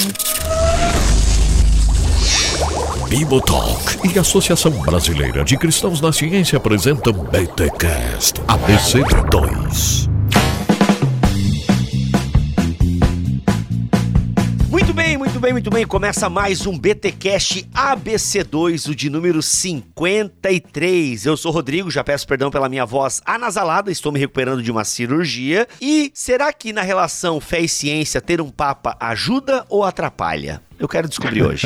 Bibotalk e a Associação Brasileira de Cristãos na Ciência apresentam BTcast ABC2. Muito bem. Começa mais um BTcast ABC2, o de número 53. Eu sou o Rodrigo, já peço perdão pela minha voz anasalada, estou me recuperando de uma cirurgia. E será que na relação fé e ciência ter um papa ajuda ou atrapalha? Eu quero descobrir hoje.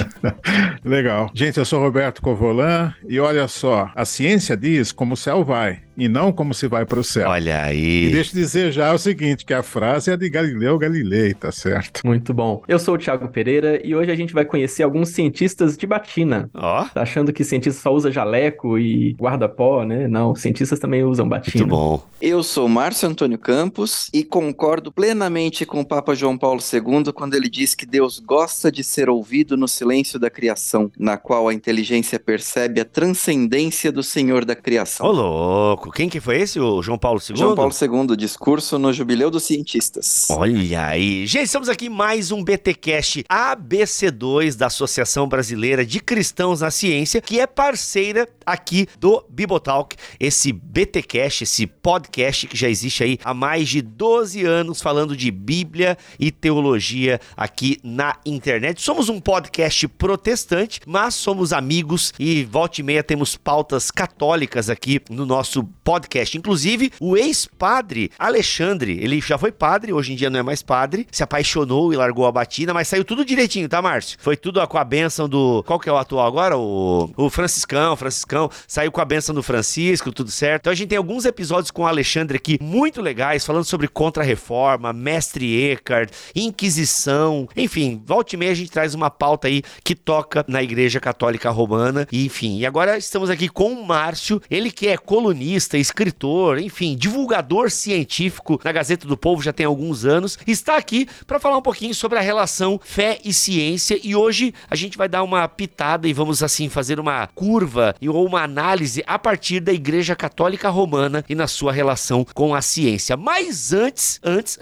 Legal. Gente, eu sou Roberto Covolan e olha só, a ciência diz como o céu vai e não como se vai para o céu. Olha aí. E deixa eu dizer já o seguinte, que a frase é de Galileu Galilei, tá certo? Muito bom. Eu sou o Thiago Pereira e hoje a gente vai conhecer alguns cientistas de batina. Ó. Tá achando que cientista só usa jaleco e guarda-pó, né? Não, cientistas também usam batina. Muito bom. Eu sou Márcio Antônio Campos e concordo plenamente com o Papa João Paulo II quando ele diz que Deus gosta de ser ouvido no silêncio da criação, na qual a inteligência percebe a transcendência do Senhor da criação. Ô, louco. Quem que foi esse? O João Paulo II? João Paulo II, discurso no Jubileu dos Cientistas. Olha aí. Gente, estamos aqui em mais um BTcast ABC2 da Associação Brasileira de Cristãos na Ciência, que é parceira aqui do Bibotalk, esse BTcast, esse podcast que já existe aí há mais de 12 anos falando de Bíblia e teologia aqui na internet. Somos um podcast protestante, mas somos amigos e volta e meia temos pautas católicas aqui no nosso podcast. Inclusive, o ex-padre Alexandre, ele já foi padre, hoje em dia não é mais padre, se apaixonou e largou a batina, mas saiu tudo direitinho, tá, Márcio? Foi tudo com a bênção do... Qual que é o atual agora? O Franciscão, saiu com a bênção do Francisco, tudo certo. Então a gente tem alguns episódios com o Alexandre aqui, muito legais, falando sobre Contra-Reforma, Mestre Eckhart, Inquisição, enfim, volta e meia a gente traz uma pauta aí que toca na Igreja Católica Romana, e enfim, e agora estamos aqui com o Márcio, ele que é colunista, escritor, enfim, divulgador científico na Gazeta do Povo já tem alguns anos, está aqui para falar um pouquinho sobre a relação fé e ciência, e hoje a gente vai dar uma pitada e vamos assim fazer uma curva ou uma análise a partir da Igreja Católica Romana e na sua relação com a ciência. Mas antes,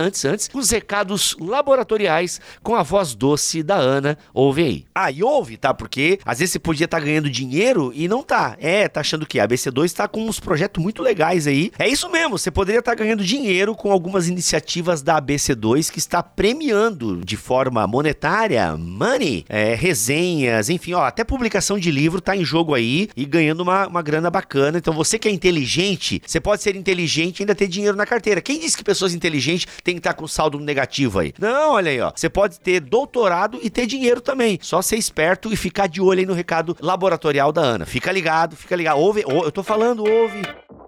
os recados laboratoriais com a voz doce da Ana. Ouve aí. Ah, e ouve, tá? Porque às vezes você podia estar ganhando dinheiro e não tá. Tá achando que a ABC2 tá com uns projetos muito legais aí. É isso mesmo, você poderia estar ganhando dinheiro com algumas iniciativas da ABC2 que está premiando de forma monetária, money, resenhas, enfim, ó, até publicação de livro tá em jogo aí e ganhando uma grana bacana. Então você que é inteligente, você pode ser inteligente e ainda ter dinheiro na carteira. Quem disse que pessoas inteligentes têm que estar com saldo negativo aí? Não, olha aí, ó. Você pode ter doutorado e ter dinheiro também. Só ser esperto e ficar de olho aí no recado laboratorial da Ana. Fica ligado. Ouve, eu tô falando, ouve.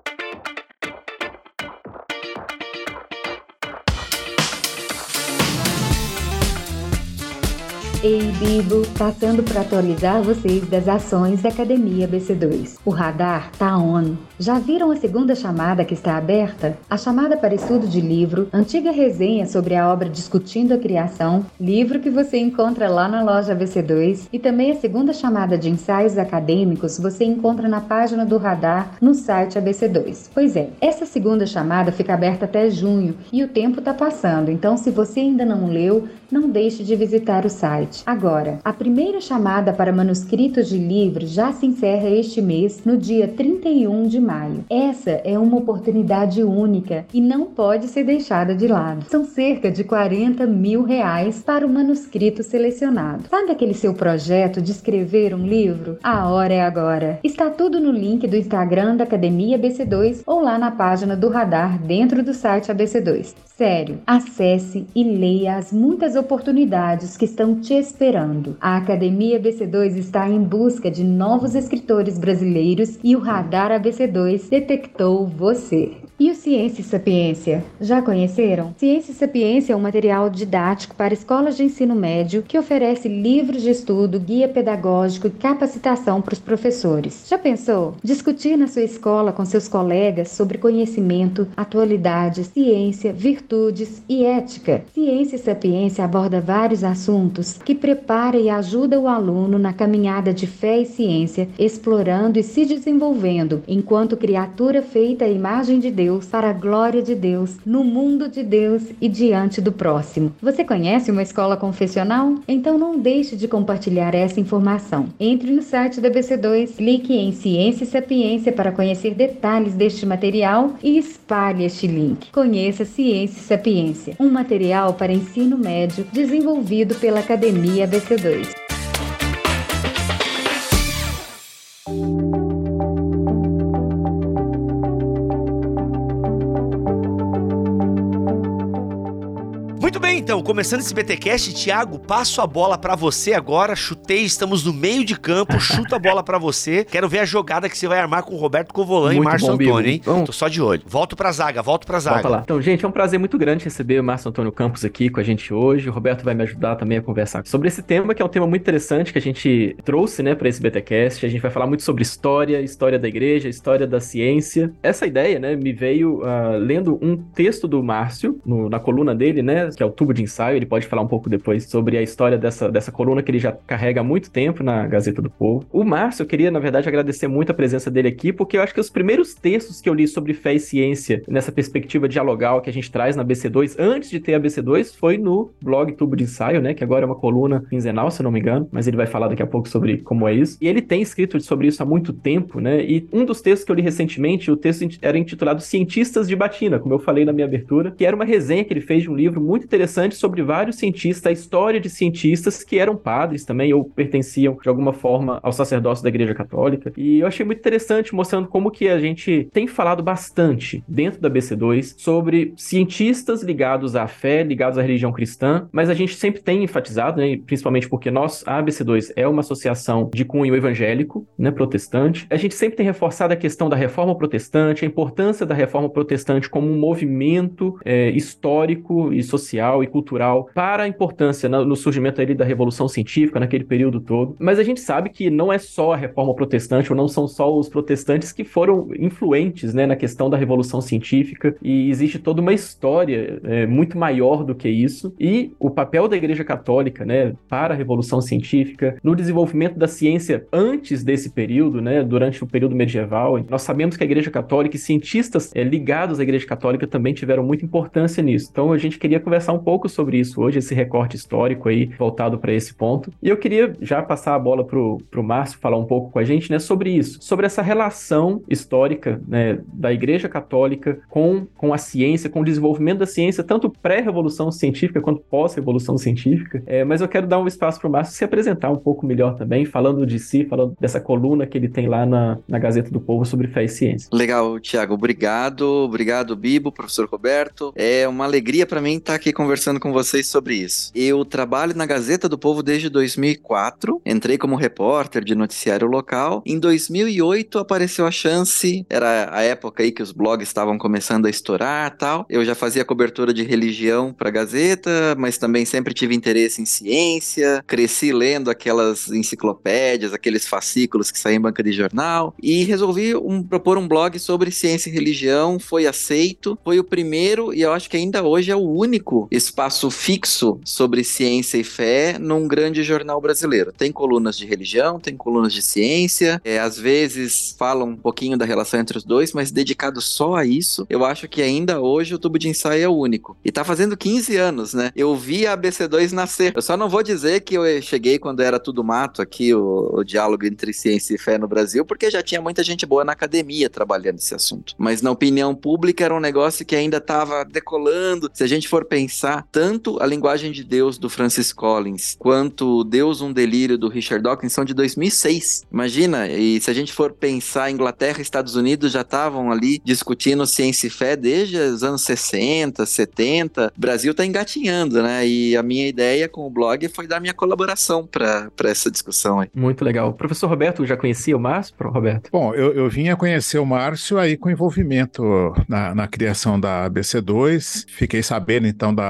Ei, Bibo, passando para atualizar vocês das ações da Academia ABC2. O radar tá on. Já viram a segunda chamada que está aberta? A chamada para estudo de livro, antiga resenha sobre a obra Discutindo a Criação, livro que você encontra lá na loja ABC2, e também a segunda chamada de ensaios acadêmicos você encontra na página do radar no site ABC2. Pois é, essa segunda chamada fica aberta até junho e o tempo tá passando, então se você ainda não leu, não deixe de visitar o site. Agora, a primeira chamada para manuscritos de livros já se encerra este mês, no dia 31 de maio. Essa é uma oportunidade única e não pode ser deixada de lado. São cerca de R$40 mil para o manuscrito selecionado. Sabe aquele seu projeto de escrever um livro? A hora é agora. Está tudo no link do Instagram da Academia ABC2 ou lá na página do Radar dentro do site ABC2. Sério, acesse e leia as muitas oportunidades que estão te esperando. A Academia ABC2 está em busca de novos escritores brasileiros e o Radar ABC2 detectou você. E o Ciência e Sapiência? Já conheceram? Ciência e Sapiência é um material didático para escolas de ensino médio que oferece livros de estudo, guia pedagógico e capacitação para os professores. Já pensou? Discutir na sua escola com seus colegas sobre conhecimento, atualidade, ciência, virtudes e ética. Ciência e Sapiência aborda vários assuntos que prepara e ajuda o aluno na caminhada de fé e ciência, explorando e se desenvolvendo enquanto criatura feita à imagem de Deus Deus, para a glória de Deus, no mundo de Deus e diante do próximo. Você conhece uma escola confessional? Então não deixe de compartilhar essa informação. Entre no site da BC2, clique em Ciência e Sapiência para conhecer detalhes deste material e espalhe este link. Conheça Ciência e Sapiência, um material para ensino médio desenvolvido pela Academia BC2. Muito bem, então, começando esse BTcast, Thiago, passo a bola pra você agora, chutei, estamos no meio de campo, chuto a bola pra você, quero ver a jogada que você vai armar com o Roberto Covolan e Márcio Antônio, hein? Tô só de olho. Volto pra zaga. Volta lá. Então, gente, é um prazer muito grande receber o Márcio Antônio Campos aqui com a gente hoje, o Roberto vai me ajudar também a conversar sobre esse tema, que é um tema muito interessante que a gente trouxe, né, pra esse BTcast, a gente vai falar muito sobre história da igreja, história da ciência. Essa ideia, né, me veio lendo um texto do Márcio, na coluna dele, né, que é o Tubo de Ensaio, ele pode falar um pouco depois sobre a história dessa coluna que ele já carrega há muito tempo na Gazeta do Povo. O Márcio, eu queria, na verdade, agradecer muito a presença dele aqui, porque eu acho que os primeiros textos que eu li sobre fé e ciência, nessa perspectiva dialogal que a gente traz na BC2, antes de ter a BC2, foi no blog Tubo de Ensaio, né, que agora é uma coluna quinzenal, se eu não me engano, mas ele vai falar daqui a pouco sobre como é isso. E ele tem escrito sobre isso há muito tempo, né, e um dos textos que eu li recentemente, o texto era intitulado Cientistas de Batina, como eu falei na minha abertura, que era uma resenha que ele fez de um livro muito interessante sobre vários cientistas, a história de cientistas que eram padres também, ou pertenciam de alguma forma ao sacerdócio da Igreja Católica. E eu achei muito interessante, mostrando como que a gente tem falado bastante dentro da BC2 sobre cientistas ligados à fé, ligados à religião cristã, mas a gente sempre tem enfatizado, né, principalmente porque a BC2 é uma associação de cunho evangélico, né, protestante. A gente sempre tem reforçado a questão da reforma protestante, a importância da reforma protestante como um movimento histórico e social e cultural para a importância no surgimento ali da Revolução Científica naquele período todo. Mas a gente sabe que não é só a reforma protestante, ou não são só os protestantes que foram influentes, né, na questão da Revolução Científica, e existe toda uma história muito maior do que isso, e o papel da Igreja Católica, né, para a Revolução Científica, no desenvolvimento da ciência antes desse período, né, durante o período medieval. Nós sabemos que a Igreja Católica e cientistas ligados à Igreja Católica também tiveram muita importância nisso. Então a gente queria conversar um pouco sobre isso hoje, esse recorte histórico aí voltado para esse ponto. E eu queria já passar a bola pro Márcio falar um pouco com a gente, né, sobre isso, sobre essa relação histórica, né, da Igreja Católica com a ciência, com o desenvolvimento da ciência, tanto pré-revolução científica quanto pós-revolução científica. Mas eu quero dar um espaço pro Márcio se apresentar um pouco melhor também, falando de si, falando dessa coluna que ele tem lá na Gazeta do Povo sobre fé e ciência. Legal, Thiago, obrigado, Bibo, professor Roberto. É uma alegria para mim estar aqui conversando com vocês sobre isso. Eu trabalho na Gazeta do Povo desde 2004, entrei como repórter de noticiário local. Em 2008 apareceu a chance, era a época aí que os blogs estavam começando a estourar e tal. Eu já fazia cobertura de religião para a Gazeta, mas também sempre tive interesse em ciência, cresci lendo aquelas enciclopédias, aqueles fascículos que saíam em banca de jornal, e resolvi propor um blog sobre ciência e religião. Foi aceito, foi o primeiro e eu acho que ainda hoje é o único espaço fixo sobre ciência e fé num grande jornal brasileiro. Tem colunas de religião, tem colunas de ciência, às vezes falam um pouquinho da relação entre os dois, mas dedicado só a isso, eu acho que ainda hoje o Tubo de Ensaio é o único. E tá fazendo 15 anos, né? Eu vi a BC2 nascer. Eu só não vou dizer que eu cheguei quando era tudo mato aqui, o diálogo entre ciência e fé no Brasil, porque já tinha muita gente boa na academia trabalhando esse assunto. Mas na opinião pública era um negócio que ainda estava decolando. Se a gente for pensar, tanto a linguagem de Deus do Francis Collins, quanto Deus um Delírio do Richard Dawkins são de 2006. Imagina, e se a gente for pensar, Inglaterra e Estados Unidos já estavam ali discutindo ciência e fé desde os anos 60, 70. O Brasil está engatinhando, né? E a minha ideia com o blog foi dar minha colaboração para essa discussão aí. Muito legal. Professor Roberto, já conhecia o Márcio, Roberto? Bom, eu vim a conhecer o Márcio aí com envolvimento na criação da BC2. Fiquei sabendo, então, da coluna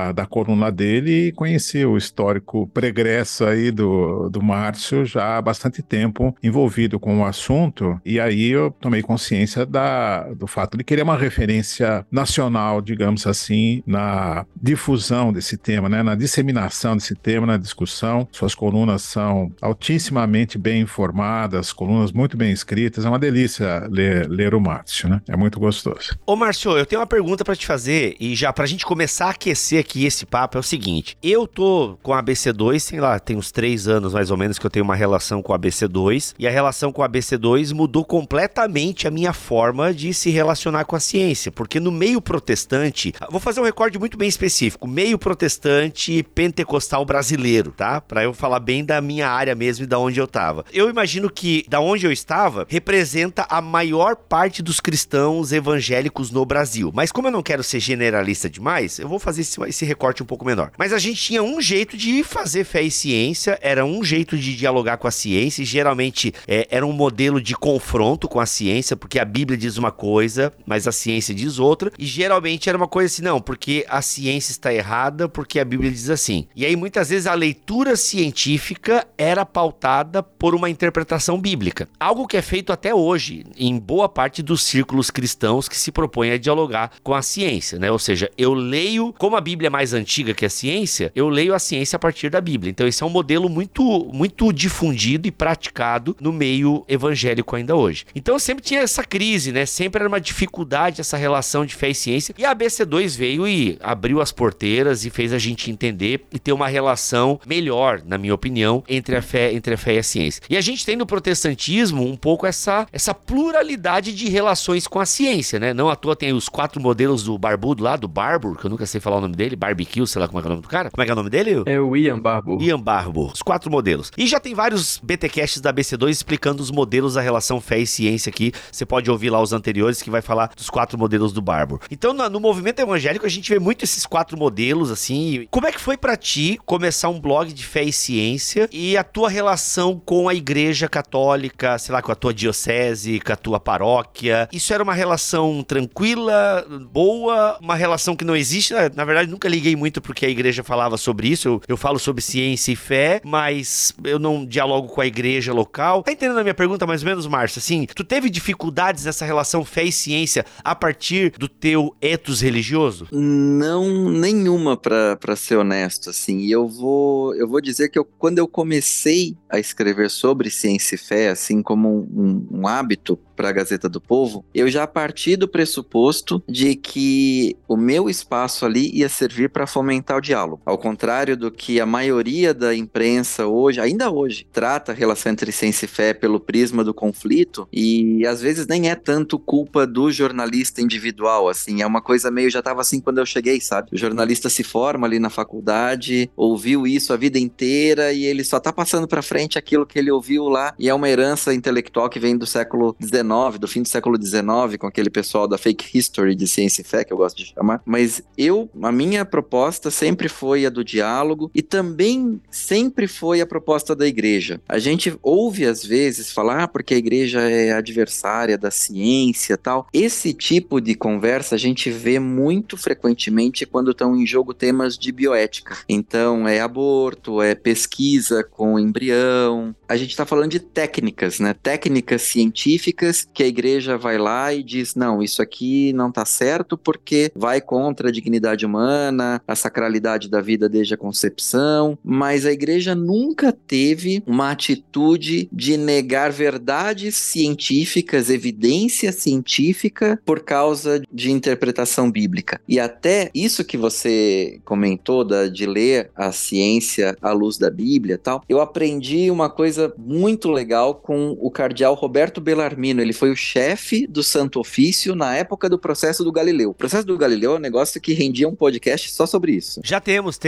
coluna dele e conheci o histórico pregresso aí do Márcio já há bastante tempo envolvido com o assunto, e aí eu tomei consciência do fato de querer uma referência nacional, digamos assim, na difusão desse tema, né? Na disseminação desse tema, na discussão. Suas colunas são altissimamente bem informadas, colunas muito bem escritas, é uma delícia ler o Márcio, né? É muito gostoso. Ô Márcio, eu tenho uma pergunta pra te fazer, e já pra gente começar a aquecer aqui esse papo, é o seguinte: eu tô com a ABC2, sei lá, tem uns 3 anos mais ou menos que eu tenho uma relação com a ABC2, e a relação com a ABC2 mudou completamente a minha forma de se relacionar com a ciência, porque no meio protestante, vou fazer um recorde muito bem específico, meio protestante pentecostal brasileiro, tá? Pra eu falar bem da minha área mesmo e da onde eu tava. Eu imagino que da onde eu estava representa a maior parte dos cristãos evangélicos no Brasil, mas como eu não quero ser generalista demais, eu vou fazer esse recorte um pouco menor. Mas a gente tinha um jeito de fazer fé e ciência, era um jeito de dialogar com a ciência, e geralmente era um modelo de confronto com a ciência, porque a Bíblia diz uma coisa, mas a ciência diz outra, e geralmente era uma coisa assim, não, porque a ciência está errada, porque a Bíblia diz assim. E aí muitas vezes a leitura científica era pautada por uma interpretação bíblica, algo que é feito até hoje em boa parte dos círculos cristãos que se propõem a dialogar com a ciência, né? Ou seja, eu leio, como a Bíblia é mais antiga que a ciência, eu leio a ciência a partir da Bíblia. Então esse é um modelo muito, muito difundido e praticado no meio evangélico ainda hoje. Então sempre tinha essa crise, né? Sempre era uma dificuldade essa relação de fé e ciência, e a ABC2 veio e abriu as porteiras e fez a gente entender e ter uma relação melhor, na minha opinião, entre a fé e a ciência. E a gente tem no protestantismo um pouco essa pluralidade de relações com a ciência, né? Não à toa tem os 4 modelos do barbudo lá, do Barbour, que eu nunca sei falar o nome dele, Barbecue, sei lá como é que é o nome do cara. Como é que é o nome dele? É o Ian Barbour. Ian Barbour. Os 4 modelos. E já tem vários BTcasts da ABC2 explicando os modelos da relação fé e ciência aqui. Você pode ouvir lá os anteriores que vai falar dos 4 modelos do Barbour. Então, no movimento evangélico, a gente vê muito esses 4 modelos, assim. Como é que foi pra ti começar um blog de fé e ciência e a tua relação com a igreja católica, sei lá, com a tua diocese, com a tua paróquia? Isso era uma relação tranquila, boa, uma relação que não existe? Na verdade, nunca liguei muito porque a igreja falava sobre isso. Eu falo sobre ciência e fé, mas eu não dialogo com a igreja local. Tá entendendo a minha pergunta mais ou menos, Márcio? Assim, tu teve dificuldades nessa relação fé e ciência a partir do teu ethos religioso? Não, nenhuma, pra ser honesto, assim. E eu vou dizer que quando eu comecei a escrever sobre ciência e fé, assim como um hábito para a Gazeta do Povo, eu já parti do pressuposto de que o meu espaço ali ia servir para fomentar o diálogo. Ao contrário do que a maioria da imprensa hoje, ainda hoje, trata a relação entre ciência e fé pelo prisma do conflito, e às vezes nem é tanto culpa do jornalista individual, assim, é uma coisa meio, já estava assim quando eu cheguei, sabe? O jornalista se forma ali na faculdade, ouviu isso a vida inteira e ele só tá passando para frente aquilo que ele ouviu lá, e é uma herança intelectual que vem do século XIX, do fim do século XIX, com aquele pessoal da fake history de ciência e fé, que eu gosto de chamar. Mas a minha proposta sempre foi a do diálogo e também sempre foi a proposta da igreja. A gente ouve às vezes falar porque a igreja é adversária da ciência e tal. Esse tipo de conversa a gente vê muito frequentemente quando estão em jogo temas de bioética. Então é aborto, é pesquisa com embrião. A gente está falando de técnicas, né? Técnicas científicas que a igreja vai lá e diz, não, isso aqui não tá certo porque vai contra a dignidade humana, a sacralidade da vida desde a concepção, mas a igreja nunca teve uma atitude de negar verdades científicas, evidência científica por causa de interpretação bíblica. E até isso que você comentou de ler a ciência à luz da Bíblia e tal, eu aprendi uma coisa muito legal com o cardeal Roberto Bellarmino. Ele foi o chefe do Santo Ofício na época do processo do Galileu. O processo do Galileu é um negócio que rendia um podcast só sobre isso. Já temos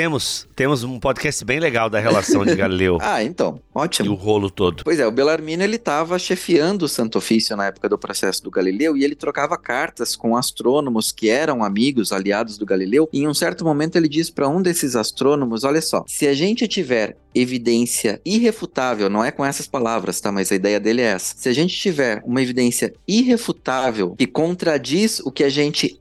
um podcast bem legal da relação de Galileu. Ah, então, ótimo. E o rolo todo. Pois é, o Bellarmino, ele estava chefiando o Santo Ofício na época do processo do Galileu e ele trocava cartas com astrônomos que eram amigos, aliados do Galileu, e em um certo momento ele diz para um desses astrônomos, olha só, se a gente tiver evidência irrefutável, não é com essas palavras, tá? Mas a ideia dele é essa. Se a gente tiver uma evidência irrefutável que contradiz o que a gente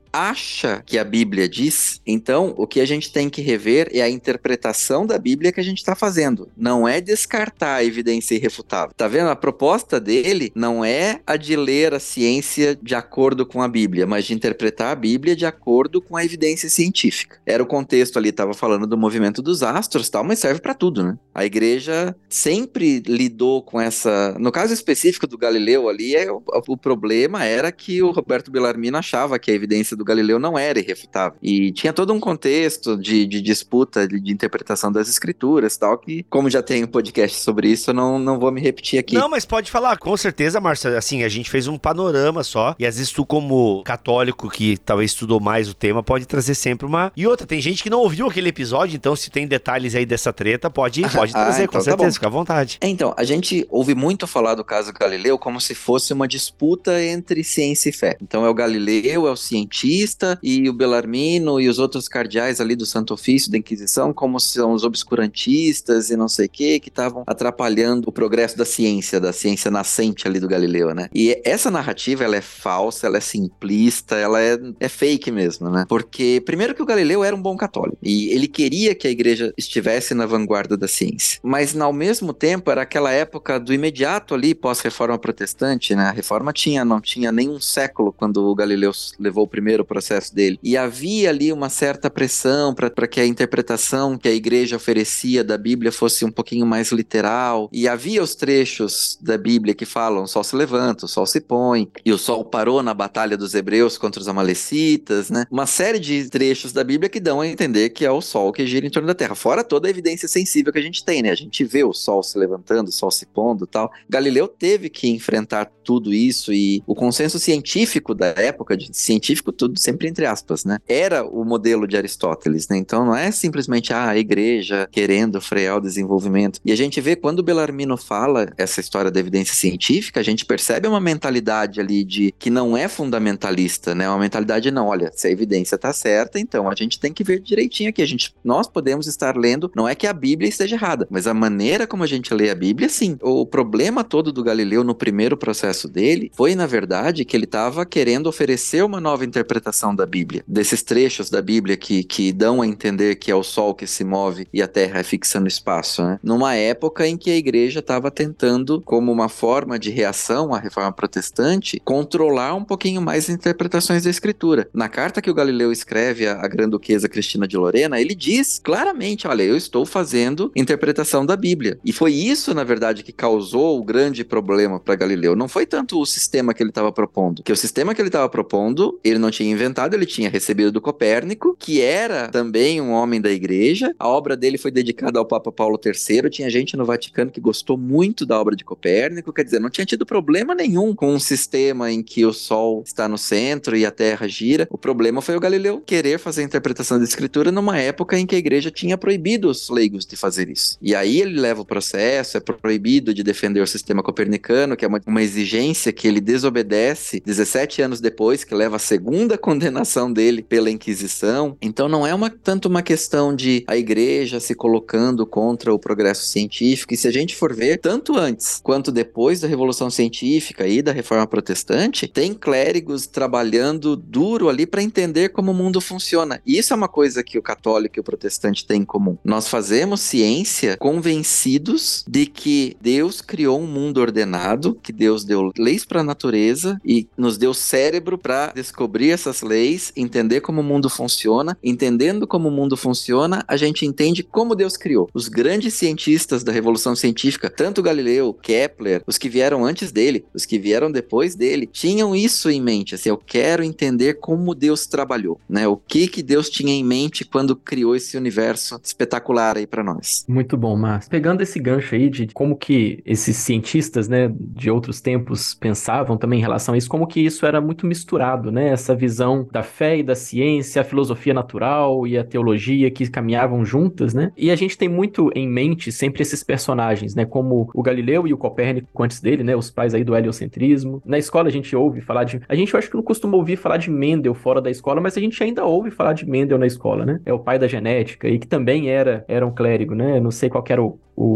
acha que a Bíblia diz, então o que a gente tem que rever é a interpretação da Bíblia que a gente está fazendo. Não é descartar a evidência irrefutável. Tá vendo? A proposta dele não é a de ler a ciência de acordo com a Bíblia, mas de interpretar a Bíblia de acordo com a evidência científica. Era o contexto ali, estava falando do movimento dos astros e tal, mas serve para tudo, né? A igreja sempre lidou com essa... No caso específico do Galileu ali, o problema era que o Roberto Bellarmino achava que a evidência do Galileu não era irrefutável. E tinha todo um contexto de disputa, de interpretação das escrituras e tal, que, como já tem um podcast sobre isso, eu não vou me repetir aqui. Não, mas pode falar, com certeza, Márcio, assim, a gente fez um panorama só, e às vezes tu, como católico que talvez estudou mais o tema, pode trazer sempre uma... E outra, tem gente que não ouviu aquele episódio, então se tem detalhes aí dessa treta, pode trazer, então, com certeza, fica à vontade. Então, a gente ouve muito falar do caso Galileu como se fosse uma disputa entre ciência e fé. Então é o Galileu, é o cientista, e o Bellarmino e os outros cardeais ali do Santo Ofício da Inquisição, como são os obscurantistas e não sei o que estavam atrapalhando o progresso da ciência nascente ali do Galileu, né? E essa narrativa, ela é falsa, ela é simplista, ela é fake mesmo, né? Porque, primeiro que o Galileu era um bom católico, e ele queria que a igreja estivesse na vanguarda da ciência. Mas, ao mesmo tempo, era aquela época do imediato ali, pós-reforma protestante, né? A reforma não tinha nem um século quando o Galileu levou o primeiro processo dele. E havia ali uma certa pressão para que a interpretação que a igreja oferecia da Bíblia fosse um pouquinho mais literal. E havia os trechos da Bíblia que falam: o sol se levanta, o sol se põe, e o sol parou na batalha dos hebreus contra os amalecitas, né? Uma série de trechos da Bíblia que dão a entender que é o sol que gira em torno da terra. Fora toda a evidência sensível que a gente tem, né? A gente vê o sol se levantando, o sol se pondo e tal. Galileu teve que enfrentar tudo isso, e o consenso científico da época, científico tudo sempre entre aspas, né? Era o modelo de Aristóteles, né? Então não é simplesmente a igreja querendo frear o desenvolvimento. E a gente vê quando o Bellarmino fala essa história da evidência científica, a gente percebe uma mentalidade ali que não é fundamentalista, né? Uma mentalidade não, olha, se a evidência tá certa, então a gente tem que ver direitinho aqui. Nós podemos estar lendo, não é que a Bíblia esteja errada, mas a maneira como a gente lê a Bíblia, sim. O problema todo do Galileu no primeiro processo dele foi, na verdade, que ele estava querendo oferecer uma nova interpretação da Bíblia, desses trechos da Bíblia que dão a entender que é o sol que se move e a terra é fixa no espaço, né? Numa época em que a igreja estava tentando, como uma forma de reação à reforma protestante, controlar um pouquinho mais as interpretações da escritura. Na carta que o Galileu escreve à Grã-Duquesa Cristina de Lorena, ele diz claramente: olha, eu estou fazendo interpretação da Bíblia. E foi isso, na verdade, que causou o grande problema para Galileu. Não foi tanto o sistema que ele estava propondo, que o sistema que ele estava propondo, ele não tinha inventado, ele tinha recebido do Copérnico, que era também um homem da igreja. A obra dele foi dedicada ao Papa Paulo III, tinha gente no Vaticano que gostou muito da obra de Copérnico, quer dizer, não tinha tido problema nenhum com um sistema em que o Sol está no centro e a Terra gira. O problema foi o Galileu querer fazer a interpretação da escritura numa época em que a igreja tinha proibido os leigos de fazer isso. E aí ele leva o processo, é proibido de defender o sistema copernicano, que é uma exigência que ele desobedece 17 anos depois, que leva a segunda condenação dele pela Inquisição. Então não é tanto uma questão de a igreja se colocando contra o progresso científico, e se a gente for ver, tanto antes quanto depois da Revolução Científica e da Reforma Protestante, tem clérigos trabalhando duro ali para entender como o mundo funciona. E isso é uma coisa que o católico e o protestante têm em comum. Nós fazemos ciência convencidos de que Deus criou um mundo ordenado, que Deus deu leis para a natureza e nos deu cérebro para descobrir essas leis, entender como o mundo funciona. Entendendo como o mundo funciona, a gente entende como Deus criou. Os grandes cientistas da Revolução Científica, tanto Galileu, Kepler, os que vieram antes dele, os que vieram depois dele, tinham isso em mente, assim, eu quero entender como Deus trabalhou, né? O que Deus tinha em mente quando criou esse universo espetacular aí para nós. Muito bom, Márcio. Pegando esse gancho aí de como que esses cientistas, né, de outros tempos pensavam também em relação a isso, como que isso era muito misturado, né? Essa visão da fé e da ciência, a filosofia natural e a teologia que caminhavam juntas, né? E a gente tem muito em mente sempre esses personagens, né? Como o Galileu e o Copérnico antes dele, né? Os pais aí do heliocentrismo. Na escola a gente ouve falar de... A gente, eu acho que não costuma ouvir falar de Mendel fora da escola, mas a gente ainda ouve falar de Mendel na escola, né? É o pai da genética e que também era um clérigo, né? Não sei qual que era o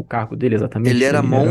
cargo dele exatamente? Ele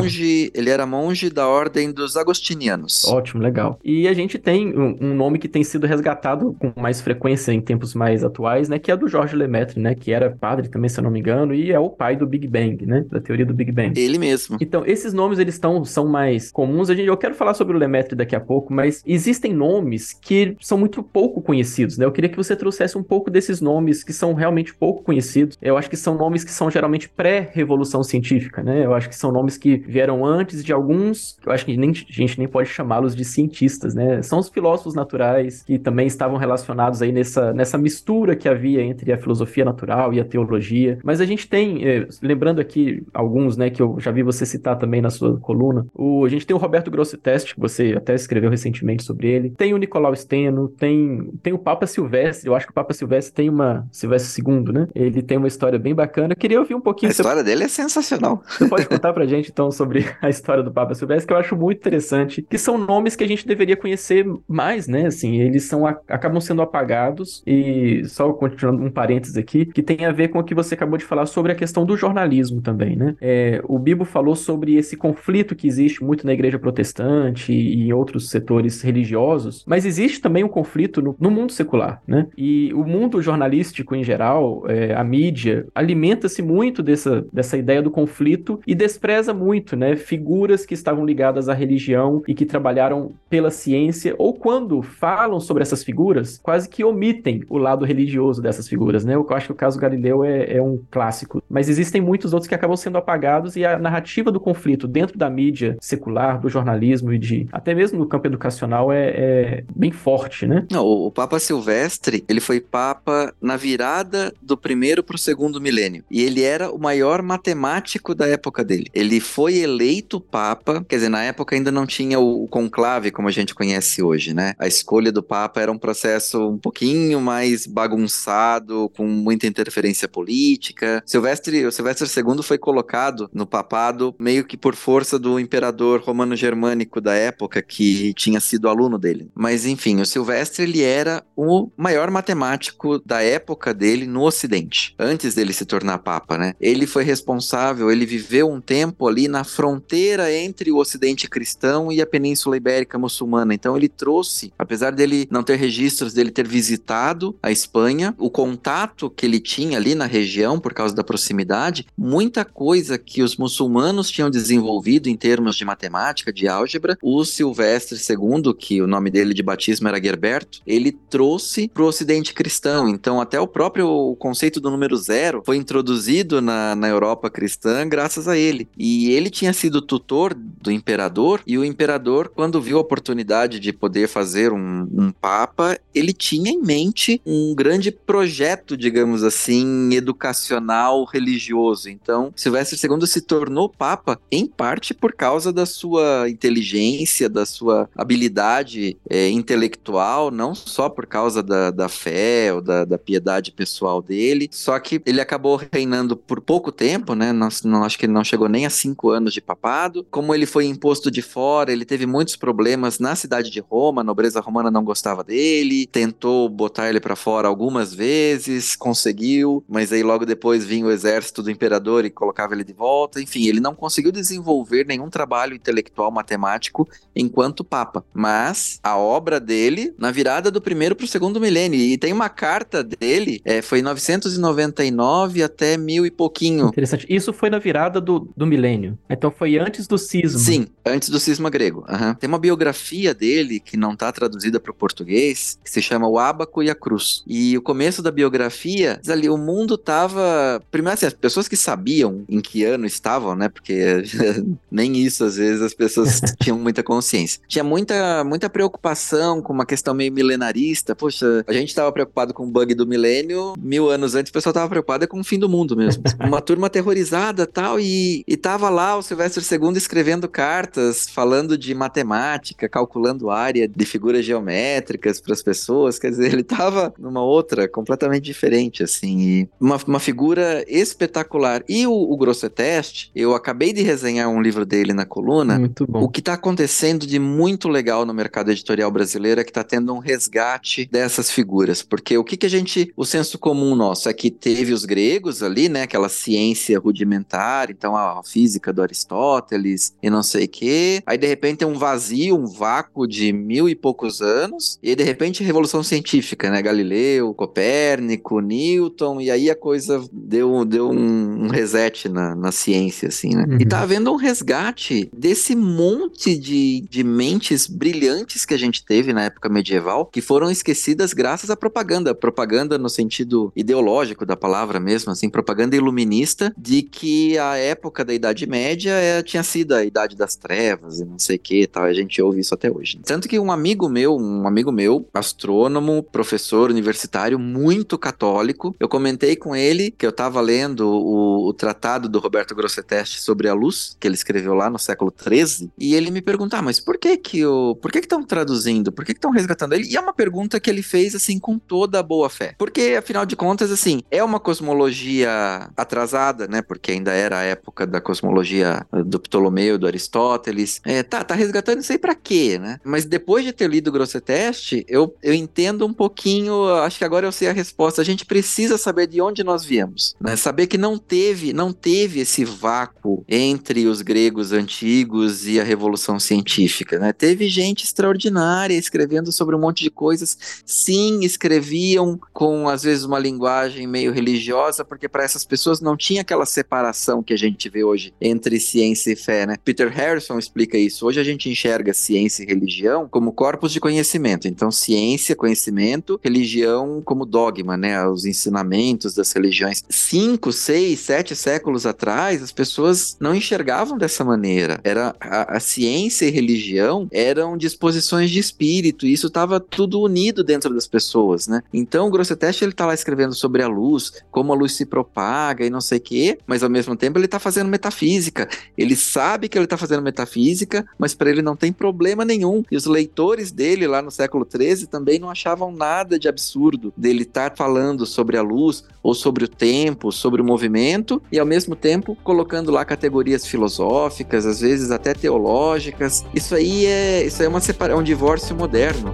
era monge da ordem dos agostinianos. Ótimo, legal. E a gente tem um nome que tem sido resgatado com mais frequência em tempos mais atuais, né, que é do Georges Lemaitre, né, que era padre também, se eu não me engano, e é o pai do Big Bang, né, da teoria do Big Bang. Ele mesmo. Então, esses nomes, eles são mais comuns. Eu quero falar sobre o Lemaitre daqui a pouco, mas existem nomes que são muito pouco conhecidos, né? Eu queria que você trouxesse um pouco desses nomes que são realmente pouco conhecidos. Eu acho que são nomes que são geralmente pré-revolução científica, né? Eu acho que são nomes que vieram antes de alguns, eu acho que a gente nem pode chamá-los de cientistas, né? São os filósofos naturais que também estavam relacionados aí nessa mistura que havia entre a filosofia natural e a teologia. Mas a gente tem, lembrando aqui alguns, né, que eu já vi você citar também na sua coluna, a gente tem o Roberto Grosseteste, que você até escreveu recentemente sobre ele, tem o Nicolau Steno, tem o Papa Silvestre. Eu acho que o Papa Silvestre Silvestre II, né? Ele tem uma história bem bacana. Eu queria ouvir um pouquinho... A história dele é sensacional. Você pode contar pra gente, então, sobre a história do Papa Silvestre, que eu acho muito interessante, que são nomes que a gente deveria conhecer mais, né? Assim, eles acabam sendo apagados, e só continuando um parênteses aqui, que tem a ver com o que você acabou de falar sobre a questão do jornalismo também, né? O Bibo falou sobre esse conflito que existe muito na igreja protestante e em outros setores religiosos, mas existe também um conflito no mundo secular, né? E o mundo jornalístico em geral, a mídia, alimenta-se muito dessa ideia do conflito e despreza muito, né, figuras que estavam ligadas à religião e que trabalharam pela ciência, ou quando falam sobre essas figuras, quase que omitem o lado religioso dessas figuras, né? Eu acho que o caso Galileu é um clássico, mas existem muitos outros que acabam sendo apagados, e a narrativa do conflito dentro da mídia secular, do jornalismo e até mesmo no campo educacional é bem forte, né? Não, o Papa Silvestre, ele foi papa na virada do primeiro para o segundo milênio, e ele era o maior matemático da época dele. Ele foi eleito papa, quer dizer, na época ainda não tinha o conclave como a gente conhece hoje, né? A escolha do papa era um processo um pouquinho mais bagunçado, com muita interferência política. O Silvestre II foi colocado no papado meio que por força do imperador romano-germânico da época, que tinha sido aluno dele. Mas enfim, o Silvestre, ele era o maior matemático da época dele no Ocidente, antes dele se tornar papa, né? Ele foi responsável, ele viveu um tempo ali na fronteira entre o Ocidente cristão e a Península Ibérica muçulmana. Então ele trouxe, apesar dele não ter registros dele ter visitado a Espanha, o contato que ele tinha ali na região, por causa da proximidade, muita coisa que os muçulmanos tinham desenvolvido em termos de matemática, de álgebra, o Silvestre II, que o nome dele de batismo era Gerberto, ele trouxe para o Ocidente cristão. Então até o próprio conceito do número zero foi introduzido na Europa cristã graças a ele. E ele tinha sido tutor do imperador, e o imperador, quando viu a oportunidade de poder fazer um papa, ele tinha em mente um grande projeto, digamos assim, educacional, religioso. Então, Silvestre II se tornou papa, em parte por causa da sua inteligência, da sua habilidade intelectual, não só por causa da fé ou da piedade pessoal dele, só que ele acabou reinando por pouco tempo, né? Não, acho que ele não chegou nem a 5 anos de papado. Como ele foi imposto de fora, ele teve muitos problemas na cidade de Roma, a nobreza romana não gostava dele, tentou botar ele para fora algumas vezes, conseguiu, mas aí logo depois vinha o exército do imperador e colocava ele de volta. Enfim, ele não conseguiu desenvolver nenhum trabalho intelectual matemático enquanto papa, mas a obra dele na virada do primeiro para o segundo milênio, e tem uma carta dele, foi em 999 até 1000 e pouquinho. Interessante. Isso foi na virada do milênio. Então foi antes do cisma. Sim, antes do cisma grego. Tem uma biografia dele que não está traduzida para o português, que se chama O Ábaco e a Cruz. E o começo da biografia, diz ali, o mundo estava... Primeiro assim, as pessoas que sabiam em que ano estavam, né? Porque nem isso, às vezes, as pessoas tinham muita consciência. Tinha muita preocupação com uma questão meio milenarista. Poxa, a gente estava preocupado com o bug do milênio, 1000 anos antes o pessoal estava preocupado com o fim do mundo mesmo. Uma turma aterrorizada e tal, e tava lá o Silvestre II escrevendo cartas, falando de matemática, calculando área de figuras geométricas para as pessoas. Quer dizer, ele tava numa outra, completamente diferente, assim, e uma figura espetacular. E o Grosseteste, eu acabei de resenhar um livro dele na coluna. Muito bom. O que está acontecendo de muito legal no mercado editorial brasileiro é que está tendo um resgate dessas figuras, porque o senso comum nosso é que teve os gregos ali, né, aquela ciência rudimentar elementar, então a física do Aristóteles e não sei o quê. Aí de repente tem um vazio, um vácuo de 1000 e poucos anos, e aí de repente Revolução Científica, né? Galileu, Copérnico, Newton, e aí a coisa deu um reset na ciência, assim, né? E tá havendo um resgate desse monte de mentes brilhantes que a gente teve na época medieval, que foram esquecidas graças à propaganda no sentido ideológico da palavra mesmo, assim, propaganda iluminista, de que a época da Idade Média tinha sido a Idade das Trevas e não sei o que, tal, a gente ouve isso até hoje. Tanto que um amigo meu, astrônomo, professor universitário, muito católico, eu comentei com ele que eu tava lendo o tratado do Roberto Grosseteste sobre a luz, que ele escreveu lá no século XIII, e ele me perguntou, mas por que estão traduzindo? Por que estão resgatando ele? E é uma pergunta que ele fez, assim, com toda a boa fé. Porque, afinal de contas, assim, é uma cosmologia atrasada, né? Porque ainda era a época da cosmologia do Ptolomeu, do Aristóteles. Tá resgatando isso aí pra quê, né? Mas depois de ter lido o Grosseteste, eu entendo um pouquinho, acho que agora eu sei a resposta. A gente precisa saber de onde nós viemos, né? Saber que não teve esse vácuo entre os gregos antigos e a Revolução Científica, né? Teve gente extraordinária escrevendo sobre um monte de coisas. Sim, escreviam com, às vezes, uma linguagem meio religiosa, porque para essas pessoas não tinha aquela separação que a gente vê hoje entre ciência e fé, né? Peter Harrison explica isso. Hoje a gente enxerga ciência e religião como corpos de conhecimento. Então, ciência, conhecimento, religião como dogma, né? Os ensinamentos das religiões. 5, 6, 7 séculos atrás, as pessoas não enxergavam dessa maneira. A ciência e religião eram disposições de espírito, e isso estava tudo unido dentro das pessoas, né? Então, o Grosseteste, ele tá lá escrevendo sobre a luz, como a luz se propaga e não sei o quê, mas ao mesmo tempo ele tá fazendo metafísica. Ele sabe que ele tá fazendo metafísica, mas para ele não tem problema nenhum. E os leitores dele lá no século XIII também não achavam nada de absurdo dele estar falando sobre a luz, ou sobre o tempo, sobre o movimento, e ao mesmo tempo colocando lá categorias filosóficas, às vezes até teológicas. Isso aí é um divórcio moderno.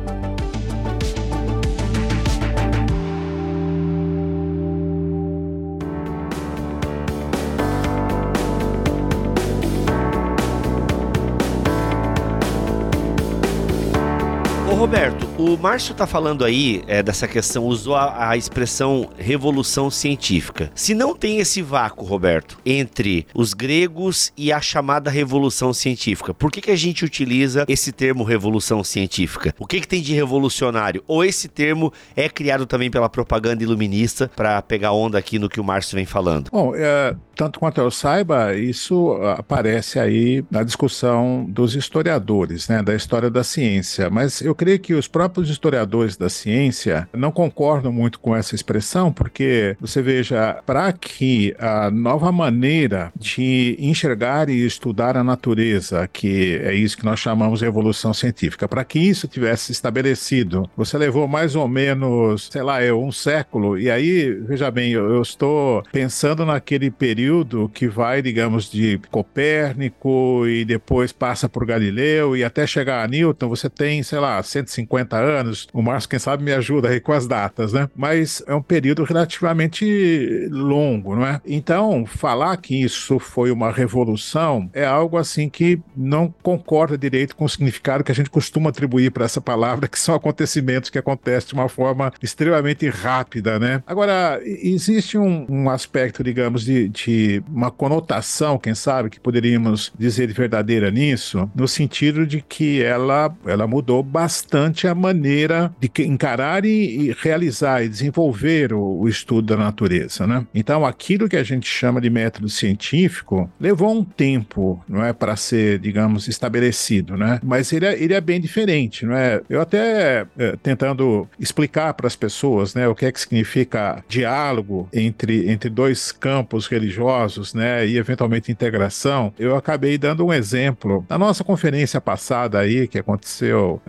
Roberto, o Márcio tá falando aí dessa questão, usou a expressão revolução científica. Se não tem esse vácuo, Roberto, entre os gregos e a chamada revolução científica, por que a gente utiliza esse termo revolução científica? O que tem de revolucionário? Ou esse termo é criado também pela propaganda iluminista para pegar onda aqui no que o Márcio vem falando? Bom, tanto quanto eu saiba, isso aparece aí na discussão dos historiadores, né, da história da ciência, mas eu creio que os próprios historiadores da ciência não concordam muito com essa expressão, porque você veja, para que a nova maneira de enxergar e estudar a natureza, que é isso que nós chamamos de evolução científica, para que isso tivesse estabelecido, você levou mais ou menos, sei lá, um século, e aí, veja bem, eu estou pensando naquele período que vai, digamos, de Copérnico e depois passa por Galileu e até chegar a Newton, você tem, sei lá, 150 anos, o Márcio, quem sabe, me ajuda aí com as datas, né? Mas é um período relativamente longo, não é? Então, falar que isso foi uma revolução é algo assim que não concorda direito com o significado que a gente costuma atribuir para essa palavra, que são acontecimentos que acontecem de uma forma extremamente rápida, né? Agora, existe um aspecto, digamos, de uma conotação, quem sabe, que poderíamos dizer de verdadeira nisso, no sentido de que ela mudou bastante a maneira de encarar e realizar e desenvolver o estudo da natureza, né? Então, aquilo que a gente chama de método científico levou um tempo, não é, para ser, digamos, estabelecido, né? Mas ele é bem diferente, não é? Eu até tentando explicar para as pessoas, né, o que é que significa diálogo entre dois campos religiosos, né, e eventualmente integração, eu acabei dando um exemplo. Na nossa conferência passada aí, que aconteceu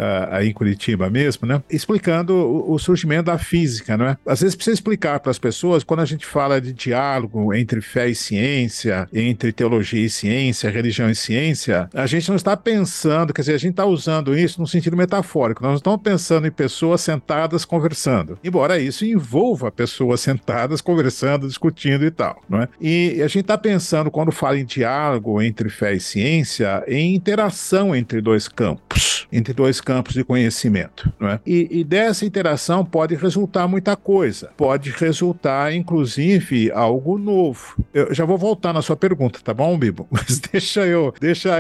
aí em Curitiba mesmo, né? Explicando o surgimento da física, não é? Às vezes precisa explicar para as pessoas, quando a gente fala de diálogo entre fé e ciência, entre teologia e ciência, religião e ciência, a gente não está pensando, quer dizer, a gente está usando isso no sentido metafórico, nós não estamos pensando em pessoas sentadas conversando, embora isso envolva pessoas sentadas conversando, discutindo e tal, não é? E a gente está pensando, quando fala em diálogo entre fé e ciência, em interação entre dois campos de conhecimento, não é? E dessa interação pode resultar muita coisa, pode resultar, inclusive, algo novo. Eu já vou voltar na sua pergunta, tá bom, Bibo? Mas deixa eu